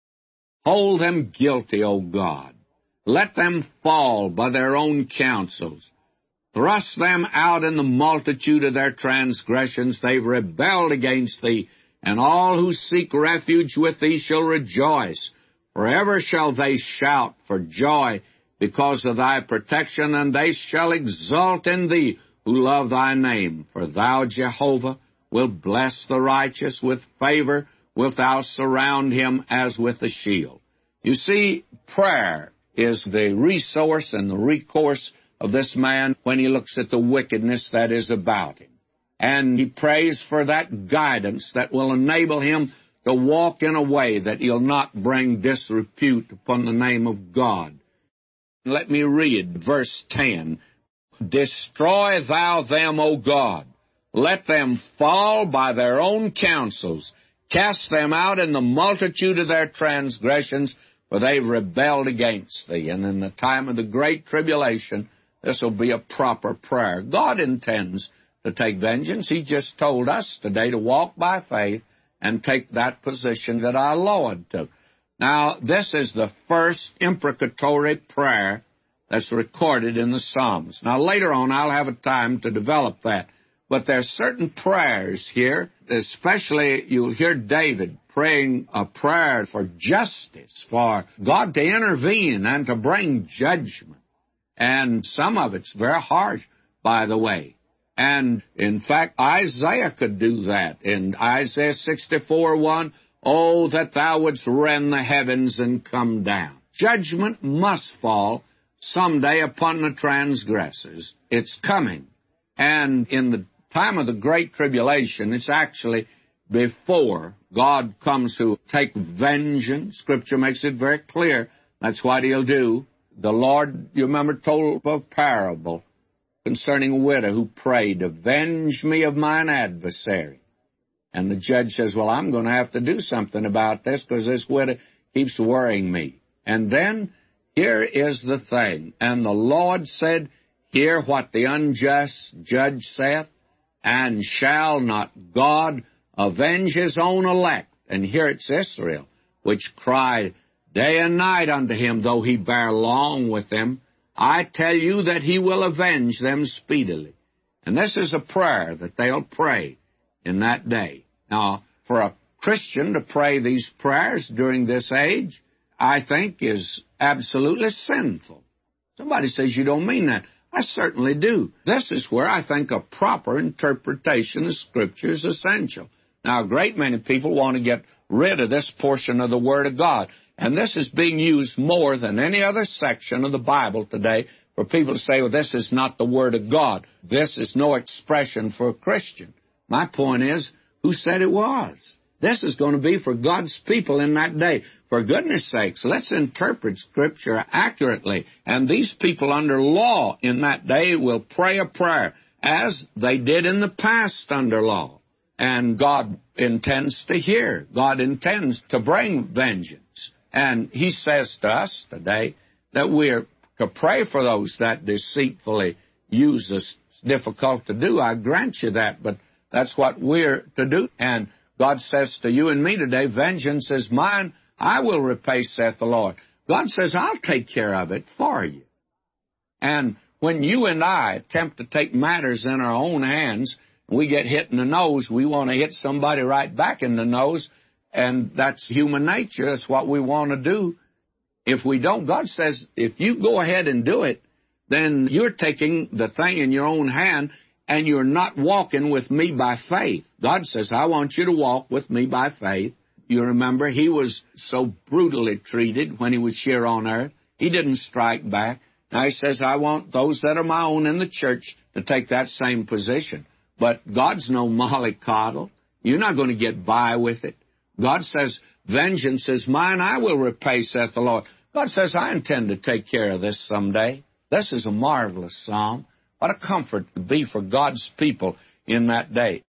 "Hold them guilty, O God. Let them fall by their own counsels. Thrust them out in the multitude of their transgressions. They've rebelled against thee, and all who seek refuge with thee shall rejoice. Forever shall they shout for joy because of thy protection, and they shall exult in thee who love thy name. For thou, Jehovah, wilt bless the righteous. With favor wilt thou surround him as with a shield." You see, prayer is the resource and the recourse of this man when he looks at the wickedness that is about him. And he prays for that guidance that will enable him to walk in a way that he'll not bring disrepute upon the name of God. Let me read verse 10. "Destroy thou them, O God. Let them fall by their own counsels. Cast them out in the multitude of their transgressions, for they've rebelled against thee." And in the time of the great tribulation, this will be a proper prayer. God intends to take vengeance. He just told us today to walk by faith and take that position that our Lord took. Now, this is the first imprecatory prayer that's recorded in the Psalms. Now, later on, I'll have a time to develop that. But there are certain prayers here, especially you'll hear David praying a prayer for justice, for God to intervene and to bring judgment. And some of it's very harsh, by the way. And, in fact, Isaiah could do that. In Isaiah 64:1, "Oh, that thou wouldst rend the heavens and come down." Judgment must fall someday upon the transgressors. It's coming. And in the time of the Great Tribulation, it's actually before God comes to take vengeance. Scripture makes it very clear that's what He'll do. The Lord, you remember, told a parable concerning a widow who prayed, "Avenge me of mine adversary." And the judge says, "Well, I'm going to have to do something about this because this widow keeps worrying me." And then here is the thing. And the Lord said, "Hear what the unjust judge saith, and shall not God avenge His own elect?" And here it's Israel, which cried day and night unto Him, though He bear long with them. I tell you that He will avenge them speedily. And this is a prayer that they'll pray in that day. Now, for a Christian to pray these prayers during this age, I think is absolutely sinful. Somebody says, "You don't mean that." I certainly do. This is where I think a proper interpretation of Scripture is essential. Now, a great many people want to get rid of this portion of the Word of God, and this is being used more than any other section of the Bible today for people to say, "Well, this is not the Word of God. This is no expression for a Christian." My point is, who said it was? This is going to be for God's people in that day. For goodness sakes, let's interpret Scripture accurately. And these people under law in that day will pray a prayer, as they did in the past under law. And God intends to hear. God intends to bring vengeance. And He says to us today that we're to pray for those that deceitfully use us. It's difficult to do, I grant you that, but that's what we're to do. And God says to you and me today, "Vengeance is mine, I will repay, saith the Lord." God says, "I'll take care of it for you." And when you and I attempt to take matters in our own hands, we get hit in the nose, we want to hit somebody right back in the nose, and that's human nature. That's what we want to do. If we don't, God says, if you go ahead and do it, then you're taking the thing in your own hand, and you're not walking with me by faith. God says, "I want you to walk with me by faith." You remember, He was so brutally treated when He was here on earth. He didn't strike back. Now He says, "I want those that are my own in the church to take that same position." But God's no mollycoddle. You're not going to get by with it. God says, "Vengeance is mine, I will repay, saith the Lord." God says, I intend to take care of this someday. This is a marvelous psalm. What a comfort to be for God's people in that day.